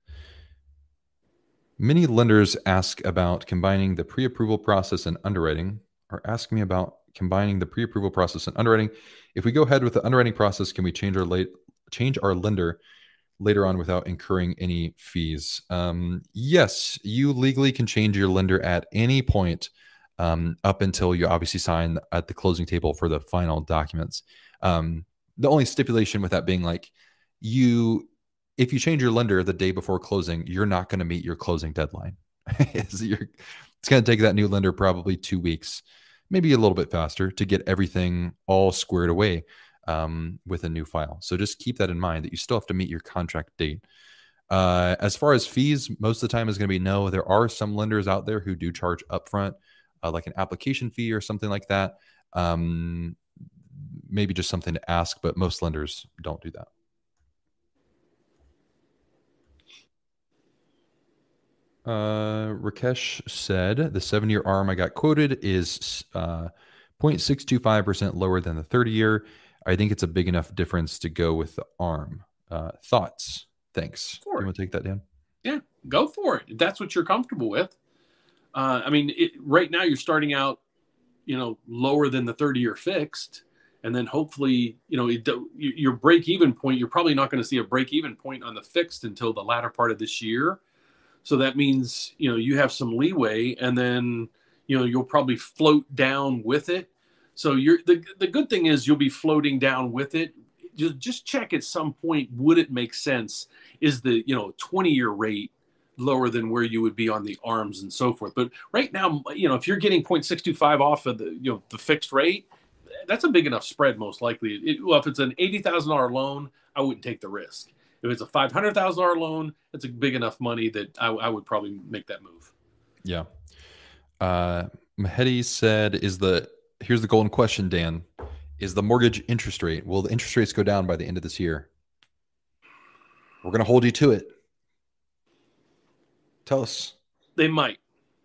Many lenders ask about combining the pre-approval process and underwriting, or ask me about combining the pre-approval process and underwriting. If we go ahead with the underwriting process, can we change our lender later on without incurring any fees? Yes, you legally can change your lender at any point, up until you obviously sign at the closing table for the final documents. The only stipulation with that being, like, if you change your lender the day before closing, you're not going to meet your closing deadline. It's going to take that new lender probably 2 weeks, maybe a little bit faster, to get everything all squared away with a new file. So just keep that in mind, that you still have to meet your contract date. As far as fees, most of the time is going to be no. There are some lenders out there who do charge upfront, like an application fee or something like that. Maybe just something to ask, but most lenders don't do that. Rakesh said the 7-year ARM I got quoted is 0.625% lower than the 30-year. I think it's a big enough difference to go with the ARM. Thoughts? Thanks. You want to take that, Dan? Yeah, go for it. If that's what you're comfortable with. I mean, right now you're starting out, lower than the 30-year fixed. And then hopefully, your break-even point, you're probably not going to see a break-even point on the fixed until the latter part of this year. So that means, you have some leeway, and then, you'll probably float down with it. So the good thing is you'll be floating down with it. Just check at some point, would it make sense? Is the 20-year rate lower than where you would be on the ARMs and so forth? But right now, if you're getting 0.625 off of the fixed rate, that's a big enough spread, most likely. If it's an $80,000 loan, I wouldn't take the risk. If it's a $500,000 loan, it's a big enough money that I would probably make that move. Yeah. Mahedi said, here's the golden question, Dan. is the mortgage interest rate. Will the interest rates go down by the end of this year? We're going to hold you to it. Tell us. They might.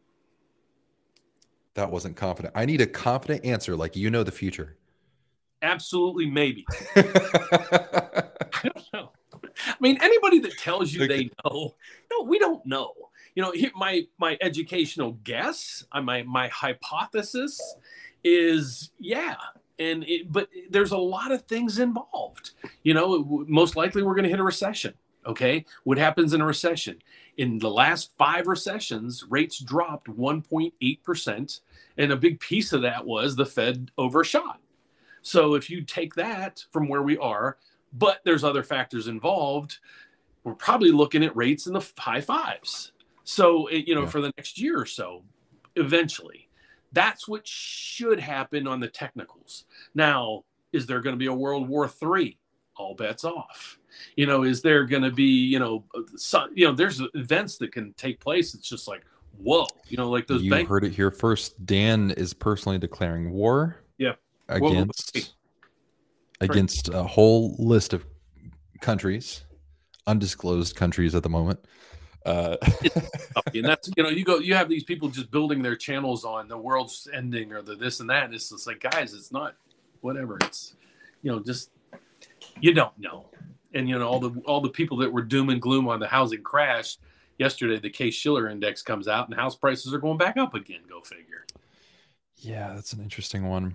That wasn't confident. I need a confident answer, like you know the future. Absolutely, maybe. I don't know. I mean, anybody that tells you they know, no, we don't know. You know, my educational guess, my hypothesis is, yeah. But there's a lot of things involved. You know, most likely we're going to hit a recession. Okay. What happens in a recession? In the last 5 recessions, rates dropped 1.8%. And a big piece of that was the Fed overshot. So if you take that from where we are, but there's other factors involved, we're probably looking at rates in the high 5s. So, you know, for the next year or so, eventually. That's what should happen on the technicals. Now, is there going to be a World War III? All bets off. You know, is there going to be, there's events that can take place. It's just like, whoa, you know, like those. You heard it here first. Dan is personally declaring war. Yeah. Against a whole list of countries, undisclosed countries at the moment. And that's, you know, you have these people just building their channels on the world's ending or the this and that. And it's just like, guys, it's not whatever. It's, you know, just, you don't know. And, you know, all the people that were doom and gloom on the housing crash yesterday, the Case-Shiller index comes out and house prices are going back up again. Go figure. Yeah, that's an interesting one.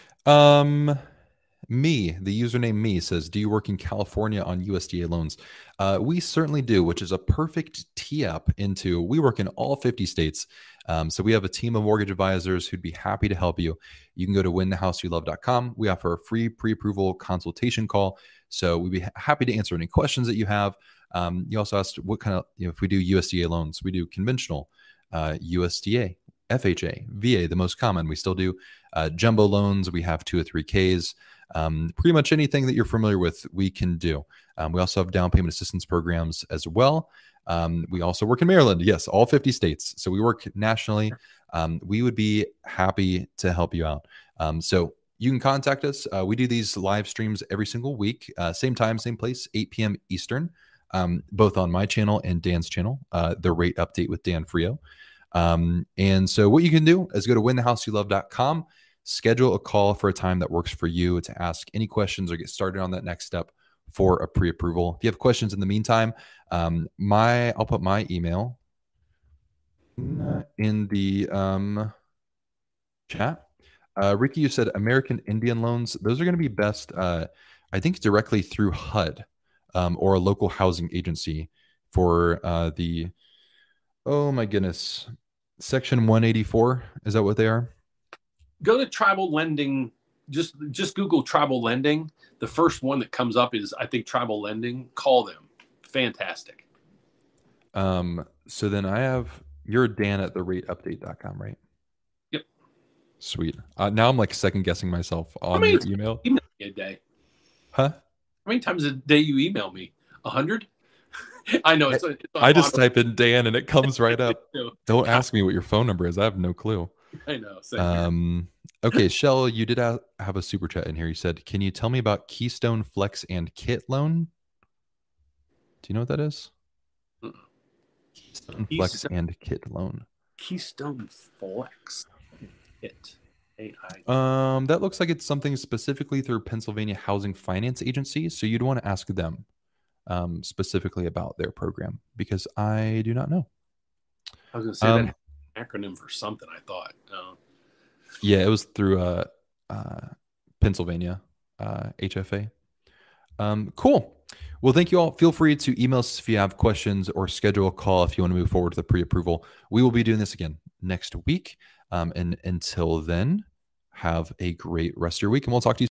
The username me says, do you work in California on USDA loans? We certainly do, which is a perfect tee up into, we work in all 50 states. So we have a team of mortgage advisors who'd be happy to help you. You can go to winthehouseyoulove.com. We offer a free pre-approval consultation call. So we'd be happy to answer any questions that you have. You also asked what kind of, you know, if we do USDA loans, we do conventional, USDA, FHA, VA, the most common. We still do jumbo loans. We have 2 or 3Ks. Pretty much anything that you're familiar with, we can do. We also have down payment assistance programs as well. We also work in Maryland. Yes, all 50 states. So we work nationally. We would be happy to help you out. So you can contact us. We do these live streams every single week, same time, same place, 8 p.m. Eastern, both on my channel and Dan's channel, the rate update with Dan Frio. And so what you can do is go to winthehouseyoulove.com, schedule a call for a time that works for you to ask any questions or get started on that next step for a pre-approval. If you have questions in the meantime, I'll put my email in the chat. Ricky, you said American Indian loans. Those are going to be best, I think, directly through HUD or a local housing agency for oh my goodness, Section 184. Is that what they are? Go to Tribal Lending. Just Google Tribal Lending. The first one that comes up is, I think, Tribal Lending. Call them. Fantastic. So then you're Dan at therateupdate.com, right? Yep. Sweet. Now I'm like second guessing myself on your email. Email me a day. Huh? How many times a day you email me? 100? I know. I just type in Dan and it comes right up. Don't ask me what your phone number is. I have no clue. I know. Okay, Shell, you did have a super chat in here. You said, can you tell me about Keystone Flex and Kit loan? Do you know what that is? Keystone Flex and Kit loan. Keystone Flex Kit. That looks like it's something specifically through Pennsylvania Housing Finance Agency. So you'd want to ask them specifically about their program because I do not know. I was going to say that acronym for something, I thought. Yeah, it was through Pennsylvania HFA. Cool. Well, thank you all. Feel free to email us if you have questions or schedule a call if you want to move forward to the pre-approval. We will be doing this again next week. And until then, have a great rest of your week, and we'll talk to you soon.